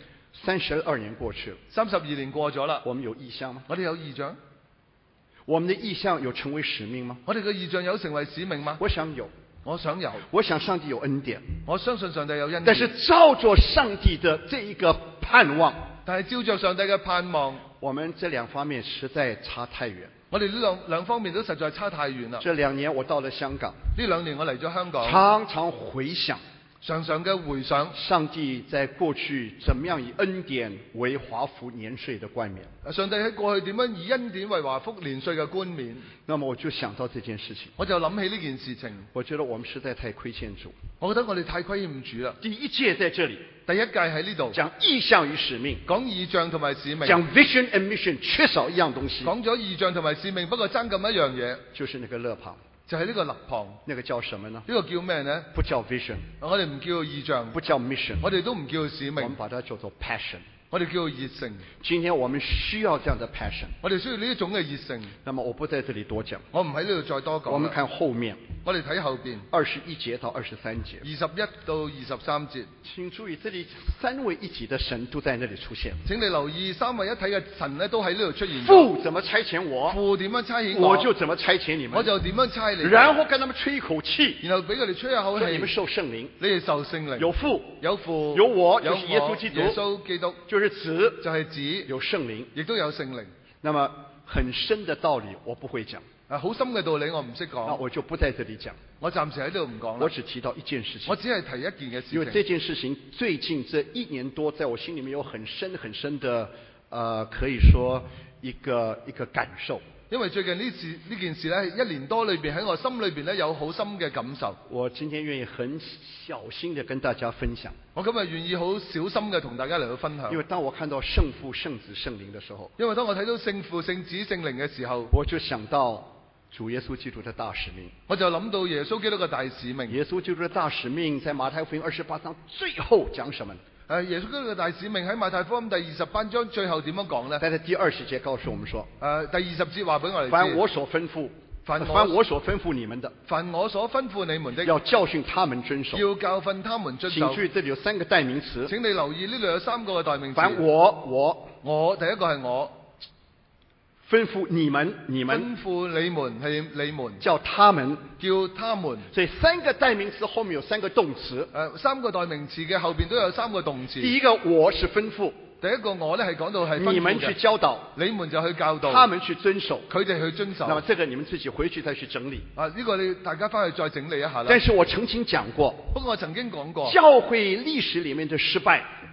32年過去了 ，32年過咗啦。 我們有異象嗎？ 我哋有異象。 我們的異象有成為使命嗎？ 我哋嘅異象有成為使命嗎？ 我想有。 我想有。 我想上帝有恩典。 我相信上帝有恩典。 但是照着上帝的這一個盼望， 但係照着上帝嘅盼望， 我們這兩方面實在差太遠。 我哋呢兩方面都實在差太遠啦。 這2年我到了香港， 呢2年我嚟咗香港， 常常回想， 常常嘅回想， 上帝在過去怎麼樣以恩典為華福年歲的冠冕。 上帝喺過去點樣以恩典為華福年歲嘅冠冕？ 那麼我就想到這件事情， 我就諗起呢件事情。 我覺得我們實在太虧欠主。 我覺得我哋太虧欠主啦。 第一屆在這裡， 第一屆喺呢度講異象與使命， 講異象同埋使命， 講 vision and mission， 缺少一樣東西。 講咗異象同埋使命，不過爭咁一樣嘢， 就是那個肋旁。 就係呢個肋旁。 那個叫什麼呢？ 呢個叫咩呢？ 不叫 vision， 我哋唔叫異象， 不叫 mission， 我哋都唔叫使命， 我們把它叫做 passion。 我哋叫熱誠。 今天我們需要這樣的 passion， 我哋需要呢一種嘅熱誠。 那麼我不在這裡多講， 我唔喺呢度再多講。 我們看後面， 我哋睇後邊 21節到23節 ，21到23節。 請注意，這裡3位一體的神都在那裡出現。 請你留意三位一體嘅神咧，都喺呢度出現。 父怎麼差遣我？ 父點樣差遣我就怎麼差遣你們。 我就點樣差你。 然後跟他們吹一口氣， 然後俾佢哋吹一口氣。 你們受聖靈， 你哋受聖靈。 有父， 有父， 有我， 有就是耶穌基督。 耶穌基督就是子， 就係子， 有聖靈， 亦都有聖靈。 那麼很深的道理我不會講， 好深嘅道理我唔識講， 那我就不在這裡講。 我暫時喺度唔講啦。 我只提到一件事情， 我只係提一件嘅事情。 因為這件事情最近這1年多，在我心裡面有很深很深的，可以說一個感受。 因為最近呢件事咧，1年多裏邊喺我心裏邊咧有好深嘅感受。 我今天願意很小心地跟大家分享。 我今日願意好小心嘅同大家嚟到分享。 因為當我看到聖父、聖子、聖靈的時候， 因為當我睇到聖父、聖子、聖靈嘅時候， 我就想到主耶穌基督的大使命。 我就諗到耶穌基督嘅大使命。 耶穌基督的大使命在馬太福音28章最後講什麼？ 耶穌基督嘅大使命喺馬太福音第28章最後點樣講呢？ 在第20節告訴我們說， 第20節話俾我哋知， 凡我所吩咐，凡我所吩咐你們的， 凡我所吩咐你們的， 要教訓他們遵守， 要教訓他們遵守。 請注意，這裡有3個代名詞。 請你留意呢度有3個嘅代名詞。 凡我， 第一個係我。 吩咐你們， 吩咐你們係你們， 叫他們， 叫他們。 所以3個代名詞後面有3個動詞。 3個代名詞嘅後邊都有3個動詞。 第一個我是吩咐， 第一個我咧係講到係吩咐嘅， 你們去教導， 你們就去教導， 他們去遵守， 佢哋去遵守。 那麼這個你們自己回去再去整理。 呢個你大家翻去再整理一下啦。 但是我曾經講過， 不過我曾經講過， 教會歷史裡面的失敗，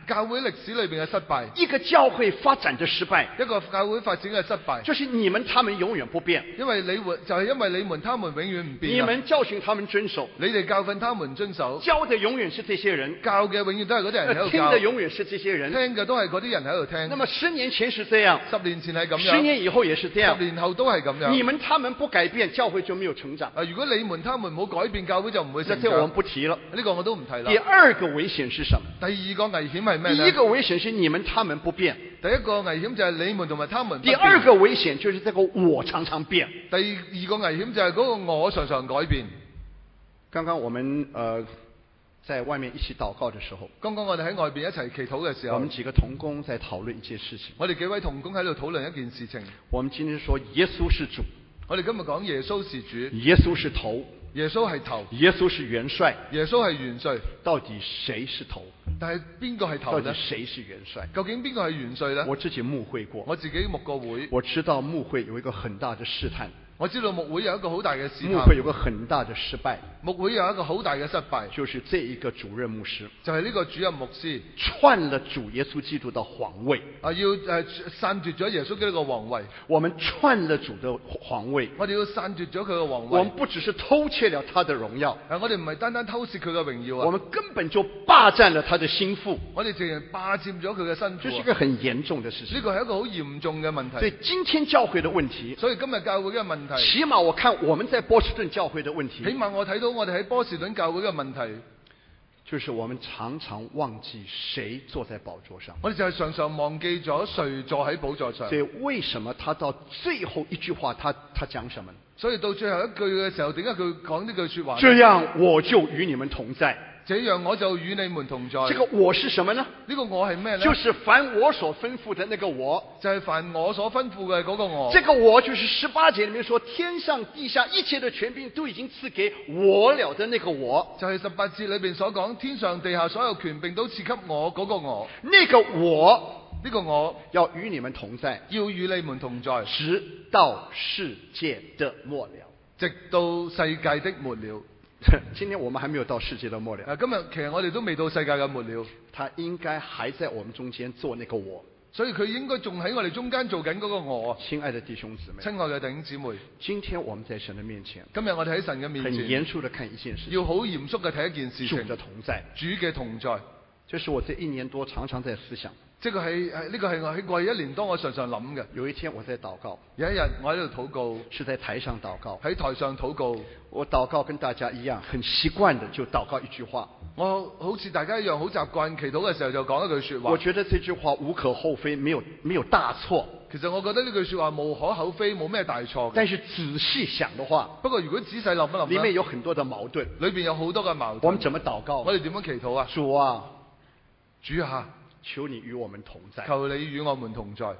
教會歷史裏邊嘅失敗， 一個教會發展的失敗， 一個教會發展嘅失敗， 就是你們他們永遠不變， 因為就係因為你們他們永遠唔變。 你們教訓他們遵守， 你哋教訓他們遵守， 教的永遠是這些人， 教嘅永遠都係嗰啲人喺度教， 聽的永遠是這些人， 聽嘅都係嗰啲人喺度聽。 那麼10年前是這樣 ，10年前係咁樣， 10年以後也是這樣， 10年後都係咁樣。 你們他們不改變，教會就沒有成長。 如果你們他們冇改變，教會就唔會成長。 這我們不提了， 呢個我都唔提啦。 第二個危險是什麼？ 第二個危險係咩呢？ 第一個危險是你們他們不變， 第一個危險就係你們同埋他們不變。 第二個危險就是這個我常常變。 第二個危險就係嗰個我常常改變。 剛剛我們在外面一起禱告的時候， 剛剛我哋喺外邊一齊祈禱嘅時候， 我們幾個同工在討論一件事情。 我哋幾位同工喺度討論一件事情。 我們今天說耶穌是主， 我哋今日講耶穌是主， 耶穌是頭， 耶穌係頭， 耶穌是元帥， 耶穌係元帥。 到底誰是頭？ 但係邊個係頭呢？ 到底誰是元帥？ 究竟邊個係元帥呢？ 我自己牧會過， 我自己牧過會， 我知道牧會有一個很大的試探。 我知道牧會有一個好大嘅試探， 牧會有個很大的失敗， 牧會有一個好大嘅失敗， 就是這一個主任牧師， 就係呢個主任牧師篡了主耶穌基督的皇位， 要篡奪咗耶穌基督嘅皇位。 我們篡了主的皇位， 我哋要篡奪咗佢嘅皇位。 我們不只是偷竊了他的榮耀， 我哋唔係單單偷竊佢嘅榮耀啊， 我們根本就霸佔了他的心腹， 我哋淨係霸佔咗佢嘅心腹。 這是一個很嚴重的事情。 呢個係一個好嚴重嘅問題。 所以今天教會的問題， 所以今日教會嘅問題， 起碼我看我們在波士頓教會的問題， 起碼我睇到我哋喺波士頓教會嘅問題， 就是我們常常忘記誰坐在寶座上。 我哋就係常常忘記咗誰坐喺寶座上。 所以為什麼他到最後一句話他講什麼？ 所以到最後一句嘅時候，點解佢講呢句說話？ 這樣我就與你們同在。 這樣我就與你們同在。 這個我是什麼呢？ 呢個我係咩呢？ 就是凡我所吩咐的那個我， 就係凡我所吩咐嘅嗰個我。 這個我就是18節裏面說天上地下一切的權柄都已經賜給我了的那個我。 就係18節裏邊所講天上地下所有權柄都賜給我嗰個我。 那個我， 呢個我要與你們同在， 要與你們同在， 直到世界的末了。 直到世界的末了。 今天我們還沒有到世界的末了。 今日其實我哋都未到世界嘅末了。 他應該還在我們中間做那個我， 所以佢應該仲喺我哋中間做緊嗰個我。 親愛的弟兄姊妹， 親愛嘅弟兄姊妹， 今天我們在神的面前， 今日我哋喺神嘅面前， 很嚴肅地看一件事情， 要好嚴肅嘅睇一件事情。 主的同在， 主嘅同在， 這是我這1年多常常在思想。 呢個係我喺過去1年多我常常諗嘅。 有一天我在禱告， 有一日我喺度禱告， 是在台上禱告， 喺台上禱告。 我禱告跟大家一樣，很習慣的就禱告一句話。 我好似大家一樣好習慣祈禱嘅時候就講一句說話。 我覺得這句話無可厚非，沒有大錯。 其實我覺得呢句說話無可厚非，冇咩大錯。 但是仔細想的話， 不過如果仔細諗一諗， 裡面有很多的矛盾， 裏邊有好多嘅矛盾。 我們怎麼禱告？ 我哋點樣祈禱啊？ 主啊， 主啊， 求你與我們同在。 求你與我們同在。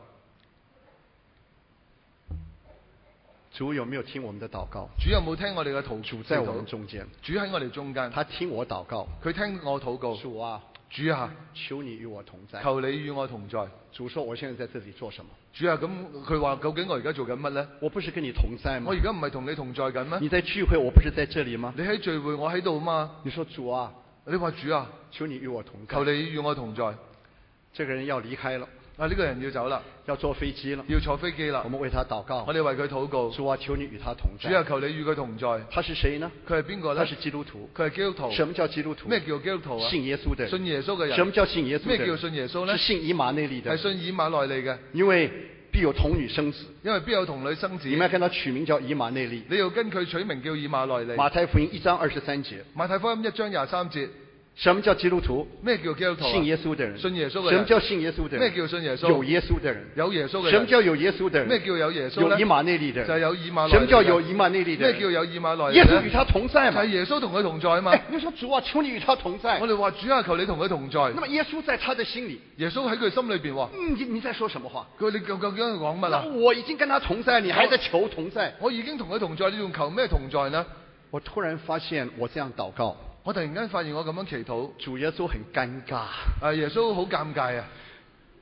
主有沒有聽我們的禱告？ 主有冇聽我哋嘅禱告？ 主在我們中間， 主喺我哋中間。 他聽我禱告， 佢聽我禱告。 主啊， 主啊， 求你與我同在。 求你與我同在。 主說：我現在在這裡做什麼？ 主啊，咁佢話究竟我而家做緊乜呢？ 我不是跟你同在嗎？ 我而家唔係同你同在緊咩？ 你在聚會，我不是在這裡嗎？ 你喺聚會，我喺度嘛？ 你說主啊， 你話主啊， 求你與我同在。 求你與我同在。 這個人要離開了。 呢個人要走啦， 要坐飛機了， 要坐飛機啦。 我們為他禱告， 我哋為佢禱告。 主啊，求你與他同在。 主啊，求你與佢同在。 他是誰呢？ 佢係邊個呢？ 他是基督徒。 佢係基督徒。 什麼叫基督徒？ 咩叫基督徒啊？ 信耶穌的人。 信耶穌嘅人。 什麼叫信耶穌的人？ 咩叫信耶穌呢？ 是信以馬內利的。 係信以馬內利嘅。 因為必有童女生子。 因為必有童女生子。 你們要跟他取名叫以馬內利。 你要跟佢取名叫以馬內利。 馬太福音1章23節。 馬太福音1章23節。 什麼叫基督徒？ 咩叫基督徒？ 信耶穌的人。 信耶穌嘅人。 什麼叫信耶穌的人？ 咩叫信耶穌？ 有耶穌的人。 有耶穌嘅人。 什麼叫有耶穌的人？ 咩叫有耶穌呢？ 有以馬內利的人。 就係有以馬內利。 什麼叫有以馬內利的人？ 咩叫有以馬內利？ 耶穌與他同在嘛？ 係耶穌同佢同在嘛？ 你說主啊，求你與他同在。 我哋話主啊，求你同佢同在。 那麼耶穌在他的心裏， 耶穌喺佢心裏邊話： 你在說什麼話？ 佢你究竟講乜啊？ 我已經跟他同在，你還在求同在？ 我已經同佢同在，你仲求咩同在呢？ 我突然發現我這樣禱告。 我突然間發現我咁樣祈禱， 主耶穌很尷尬。 耶穌好尷尬啊！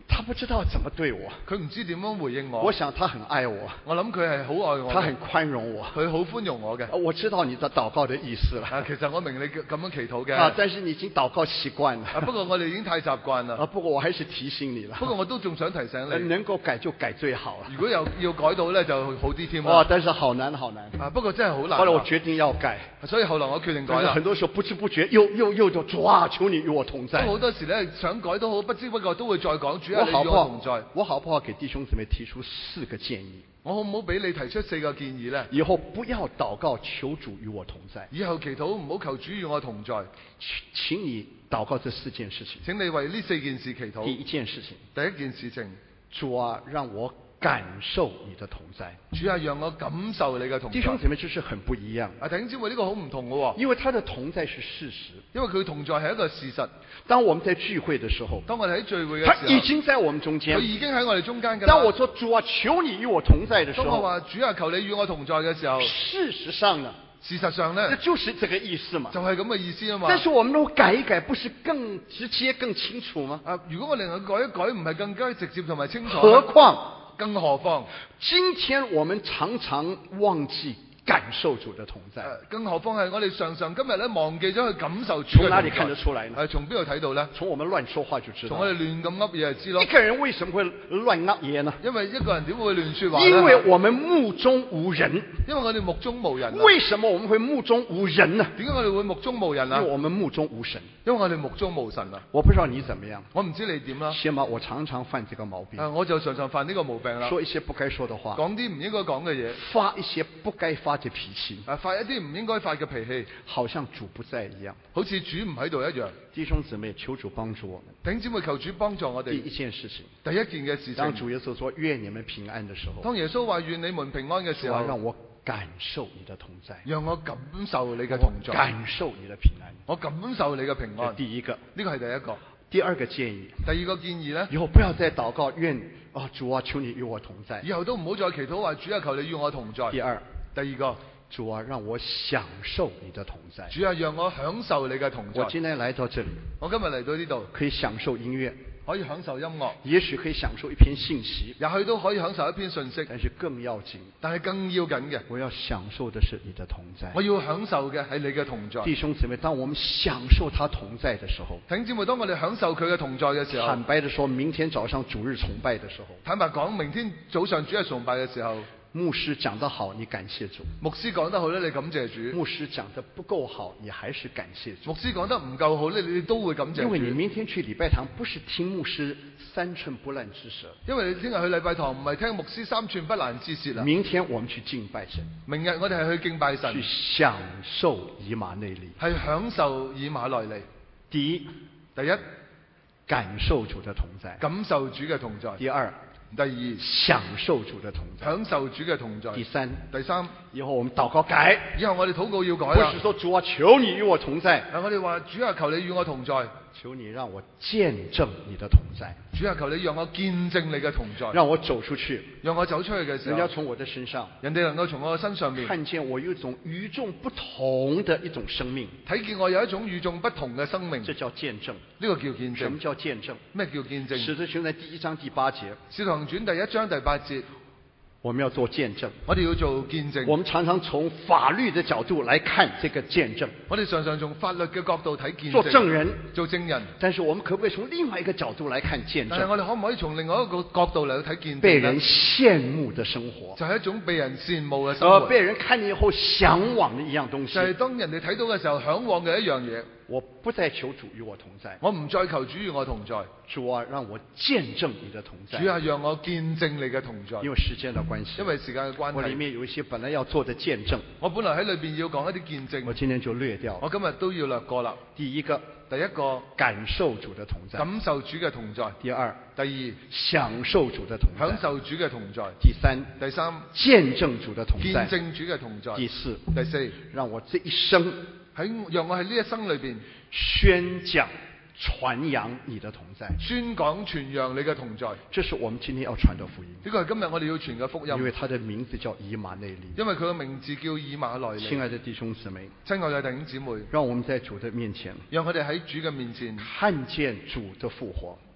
他不知道怎么对我。 佢唔知點樣回應我。 我想他很愛我， 我諗佢係好愛我嘅， 他很寬容我。 佢好寬容我嘅。 我知道你的禱告的意思了。 其實我明你咁樣祈禱嘅。 但是你已經禱告習慣了。 不過我哋已經太習慣啦。 不過我還是提醒你了。 不過我都仲想提醒你， 能夠改就改最好了。 如果要改到咧就好啲添。 但是好難好難。 不過真係好難。 後來我決定要改， 所以後來我決定改啦。 很多時候不知不覺又就主啊，求你與我同在。 好多時咧想改都好，不知不覺都會再講主啊，你與我同在。 我好不好給弟兄姊妹提出4個建議？ 我好唔好俾你提出4個建議呢？ 以後不要禱告求主與我同在。 以後祈禱唔好求主與我同在。 請你禱告這4件事情。 請你為呢4件事祈禱。 第一件事情。 第一件事情。 主啊，讓我感受你的同在。 主啊，讓我感受你嘅同在。 弟兄姊妹，這是很不一樣。 弟兄姊妹，呢個好唔同嘅喎。 因為他的同在是事實。 因為佢同在係一個事實。 當我們在聚會的時候， 當我哋喺聚會嘅時候， 他已經在我們中間。 佢已經喺我哋中間㗎啦。 當我說主啊，求你與我同在的時候， 當我話主啊，求你與我同在嘅時候， 事實上呢？ 事實上呢， 就是這個意思嘛。 就係咁嘅意思啊嘛。 但是我們如果改一改，不是更直接、更清楚嗎？ 如果我哋改一改，唔係更加直接同埋清楚？更何況， 今天我們常常忘記感受主的同在。 更何況係我哋常常今日咧忘記咗去感受主嘅同在。 從哪裡看得出來呢？ 從邊度睇到呢？ 從我們亂說話就知道。 從我哋亂咁噏嘢就知咯。 一個人為什麼會亂噏嘢呢？ 因為一個人點會亂說話呢？ 因為我們目中無人。 因為我哋目中無人。 為什麼我們會目中無人呢？ 點解我哋會目中無人啊？ 因為我們目中無神。 因為我哋目中無神啊！ 我不知道你怎麼樣， 我唔知你點啦。 起碼我常常犯這個毛病。 我就常常犯呢個毛病啦。 說一些不該說的話， 講啲唔應該講嘅嘢， 發一些不該發的脾氣， 發一啲唔應該發嘅脾氣， 好像主不在一樣， 好似主唔喺度一樣。 弟兄姊妹，求主幫助我們。 弟兄姊妹，求主幫助我哋。 第一件事情， 第一件嘅事情。 當主耶穌說願你們平安的時候， 當耶穌話願你們平安嘅時候， 讓我感受你的同在， 讓我感受你嘅同在， 感受你的平安， 我感受你嘅平安。 第一個， 呢個係第一個。 第二個建議， 第二個建議呢， 以後不要再禱告願主啊，求你與我同在， 以後都唔好再祈禱話主啊，求你與我同在。 第二個， 主啊，讓我享受你的同在， 主啊，讓我享受你嘅同在。 我今天來到這裡， 我今日嚟到呢度， 可以享受音樂， 可以享受音樂， 也許可以享受一篇信息， 也許都可以享受一篇信息， 但是更要緊， 更要緊嘅， 我要享受的是你的同在， 我要享受嘅係你嘅同在。 弟兄姊妹，當我們享受他同在的時候， 弟兄姊妹，當我哋享受佢嘅同在嘅時候， 坦白地說，明天早上主日崇拜的時候， 坦白講，明天早上主日崇拜嘅時候， 牧師講得好，你感謝主； 牧師講得好咧，你感謝主； 牧師講得不夠好，你還是感謝主； 牧師講得唔夠好咧，你都會感謝主。 因為你明天去禮拜堂，不是聽牧師三寸不爛之舌， 因為你聽日去禮拜堂唔係聽牧師三寸不爛之舌啦。 明天我們去敬拜神， 明日我哋係去敬拜神， 去享受以馬內利， 係享受以馬內利。 第一， 感受主的同在， 感受主嘅同在。 第二，享受主的同在， 享受主嘅同在。 第三， 以後我們禱告改， 以後我哋禱告要改啦。 不是說主啊，求你與我同在， 我哋話主啊，求你與我同在， 求你讓我見證你的同在， 主啊，求你讓我見證你嘅同在， 讓我走出去， 讓我走出去嘅時候， 人家從我的身上， 人哋能夠從我嘅身上面看見我有一種與眾不同的一種生命， 睇見我有一種與眾不同嘅生命， 這叫見證。 呢個叫見證。 什麼叫見證？ 咩叫見證？ 使徒行傳第1章第8節， 使徒行傳第1章第8節， 我們要做見證， 我哋要做見證。 我們常常從法律的角度來看這個見證， 我哋常常從法律嘅角度睇見證， 做證人， 做證人。 但是我們可不可以從另外一個角度來看見證？ 但係我哋可唔可以從另外一個角度嚟睇見證？ 被人羨慕的生活， 就係一種被人羨慕嘅生活， 被人看見以後向往的一樣東西， 就係當人哋睇到嘅時候向往嘅一樣嘢。 我不再求主與我同在， 我唔再求主與我同在。 主啊，讓我見證你的同在。 主啊，讓我見證你嘅同在。 因為時間的關係， 因為時間嘅關係， 我裡面有一些本來要做的見證， 我本來喺裏邊要講一啲見證， 我今天就略掉。 我今日都要略過啦。 第一個感受主的同在， 感受主嘅同在。 第二，享受主的同在， 享受主嘅同在。 第三，見證主的同在， 見證主嘅同在。 第四，讓我這一生讓我喺呢一生裏邊宣講傳揚你的同在， 宣講傳揚你嘅同在。 這是我們今天要傳的福音。 呢個係今日我哋要傳嘅福音。 因為它的名字叫以馬內利。 因為佢嘅名字叫以馬內利。 親愛的弟兄姊妹， 親愛嘅弟兄姊妹， 讓我們在主的面前， 讓我哋喺主嘅面前看見主的復活，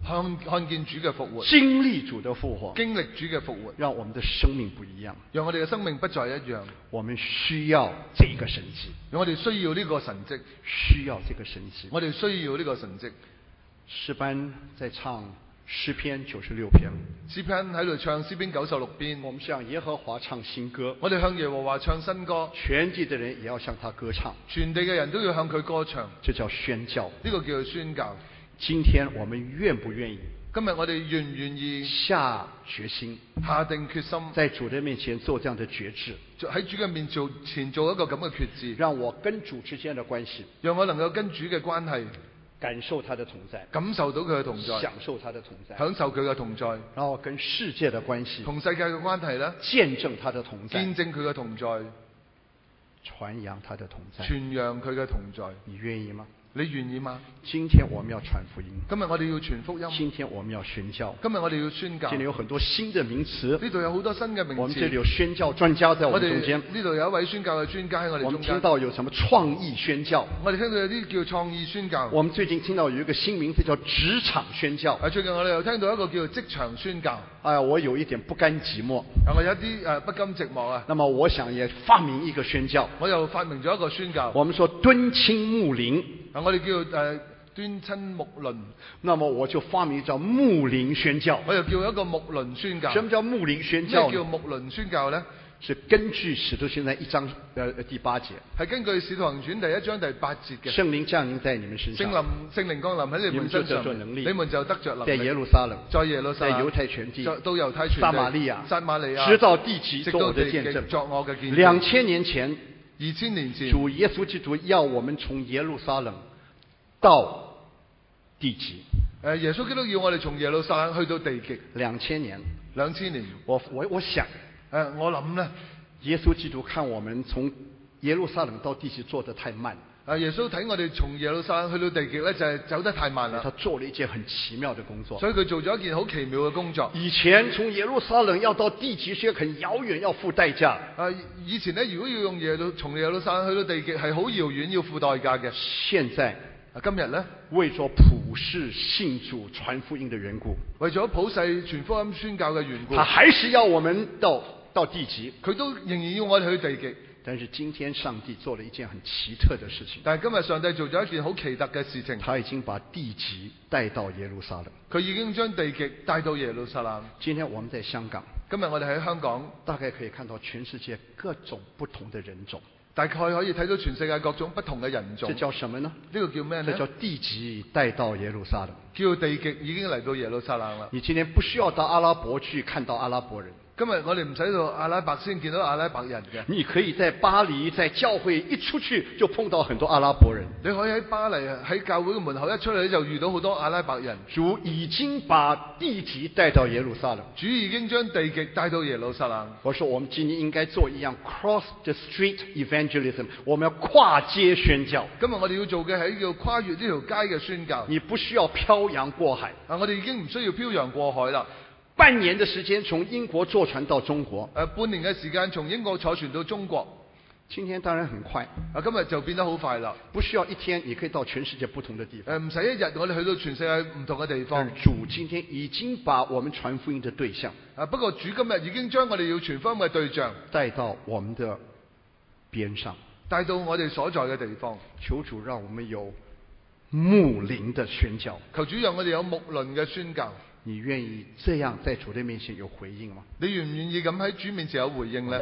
看見主嘅復活， 经历主的复活， 經歷主嘅復活， 让我們的生命不一樣。 讓我哋嘅生命不再一樣。 我們需要這個神蹟， 讓我哋需要呢個神蹟， 需要這個神蹟。 我哋需要呢個神蹟。 詩班在唱詩篇96篇， 詩篇喺度唱詩篇96篇， 我們向耶和華唱新歌， 我哋向耶和華唱新歌， 全地的人也要向他歌唱， 全地嘅人都要向佢歌唱， 這叫宣教。 呢個叫做宣教。 今天我們願不願意今日我哋願唔願意下決心， 下定決心， 在主的面前做這樣的決志， 喺主嘅面前做一個咁嘅決志， 讓我跟主之間的關係， 讓我能夠跟主嘅關係感受他的同在， 感受到佢嘅同在， 享受他的同在， 享受佢嘅同在， 然後跟世界的關係， 同世界嘅關係咧， 見證他的同在， 見證佢嘅同在， 傳揚他的同在， 傳揚佢嘅同在。 你願意嗎？ 你願意嗎？ 今天我們要傳福音， 今日我哋要傳福音， 今天我們要宣教， 今日我哋要宣教。 今天有很多新的名詞， 呢度有好多新嘅名詞。 我們這裡有宣教專家在我們中間。 呢度有一位宣教嘅專家喺我哋中間。 我們聽到有什麼創意宣教， 我哋聽到有啲叫創意宣教。 我們最近聽到有一個新名字叫職場宣教。 最近我哋又聽到一個叫職場宣教。 我有一點不甘寂寞。 我有一啲不甘寂寞啊。 那麼我想也發明一個宣教。 我又發明咗一個宣教。 我們說敦親睦鄰。 我哋叫端親睦鄰。 那麼我就發明叫睦鄰宣教。 我又叫一個睦鄰宣教。 什麼叫睦鄰宣教？ 咩叫睦鄰宣教呢？ 是根據使徒行傳1章第8節， 係根據使徒行傳第1章第8節嘅。 聖靈降臨在你們身上， 聖靈降臨喺你們身上，你們就得着能力。 在耶路撒冷， 在猶太全地， 到猶太全地， 撒瑪利亞，直到地極，做我的見證。2000年前 ，2000年前， 主耶穌基督要我們從耶路撒冷到地極。 耶穌基督要我哋從耶路撒冷去到地極。 2000年，我想。 我諗呢， 耶穌基督看我們從耶路撒冷到地極做得太慢。 耶穌睇我哋從耶路撒冷去到地極呢，就係走得太慢啦。 他做了一件很奇妙的工作。 所以佢做咗一件好奇妙嘅工作。 以前從耶路撒冷要到地極是很遙遠，要付代價。 以前呢，如果要用從耶路撒冷去到地極係好遙遠，要付代價嘅。 現在今日呢， 為咗普世信主傳福音的緣故， 為咗普世傳福音宣教嘅緣故， 他還是要我們到地極， 佢都仍然要我哋去地極。 但是今天上帝做了一件很奇特的事情。 但係今日上帝做咗一件好奇特嘅事情。 他已經把地極帶到耶路撒冷。 佢已經將地極帶到耶路撒冷。 今天我們在香港， 今日我哋喺香港， 大概可以看到全世界各種不同的人種。 大概可以睇到全世界各種不同嘅人種。 這叫什麼呢？ 呢個叫咩呢？ 這叫地極帶到耶路撒冷。 叫地極已經嚟到耶路撒冷啦。 你今天不需要到阿拉伯去看到阿拉伯人。 今日我哋唔使到阿拉伯先見到阿拉伯人嘅。 你可以在巴黎，在教會一出去就碰到很多阿拉伯人。 你可以喺巴黎喺教會嘅門口一出嚟就遇到好多阿拉伯人。 主已經把地極帶到耶路撒冷。 主已經將地極帶到耶路撒冷。 我說我們今天應該做一樣 cross the street evangelism， 我們要跨街宣教。 今日我哋要做嘅係叫跨越呢條街嘅宣教。 你不需要漂洋過海。 我哋已經唔需要漂洋過海啦。 半年的時間從英國坐船到中國。 半年嘅時間從英國坐船到中國。 今天當然很快。 今日就變得好快啦。 不需要一天，你可以到全世界不同的地方。 唔使一日，我哋去到全世界唔同嘅地方。 主今天已經把我們傳福音的對象。 不過主今日已經將我哋要傳福音嘅對象帶到我們的邊上， 帶到我哋所在嘅地方。 求主讓我們有睦鄰的宣教。 求主讓我哋有睦鄰嘅宣教。 你願意這樣在主的面前有回應嗎？ 你願唔願意咁喺主面前有回應呢？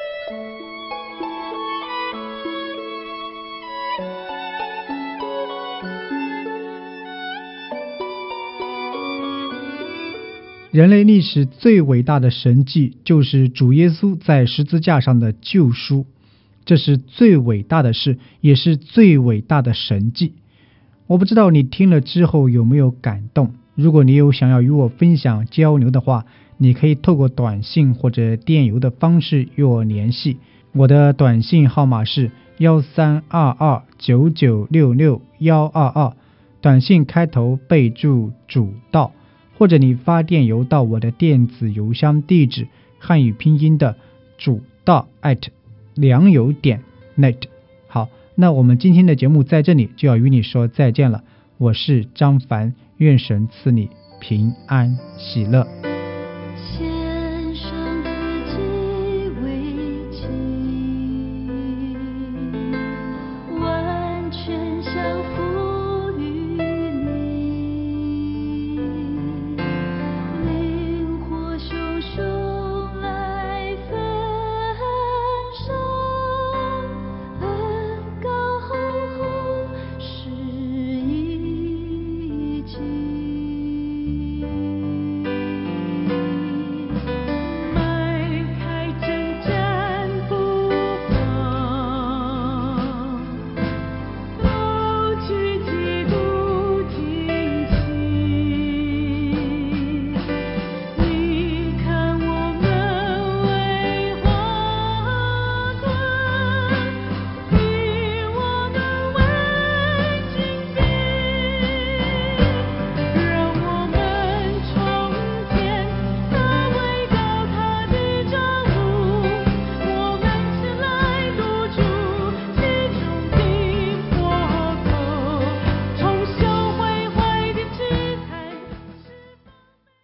人類歷史最偉大的神蹟就是主耶穌在十字架上的救贖，這是最偉大的事，也是最偉大的神蹟。我不知道你聽了之後有沒有感動。如果你有想要與我分享交流的話，你可以透過短信或者電郵的方式與我聯繫。我的短信號碼是132299662122，短信開頭備註主道，或者你發電郵到我的電子郵箱地址，漢語拼音的主道@良友.net。好，那我們今天的節目在這裡就要與你說再見了。我是張凡，願神賜你平安喜乐。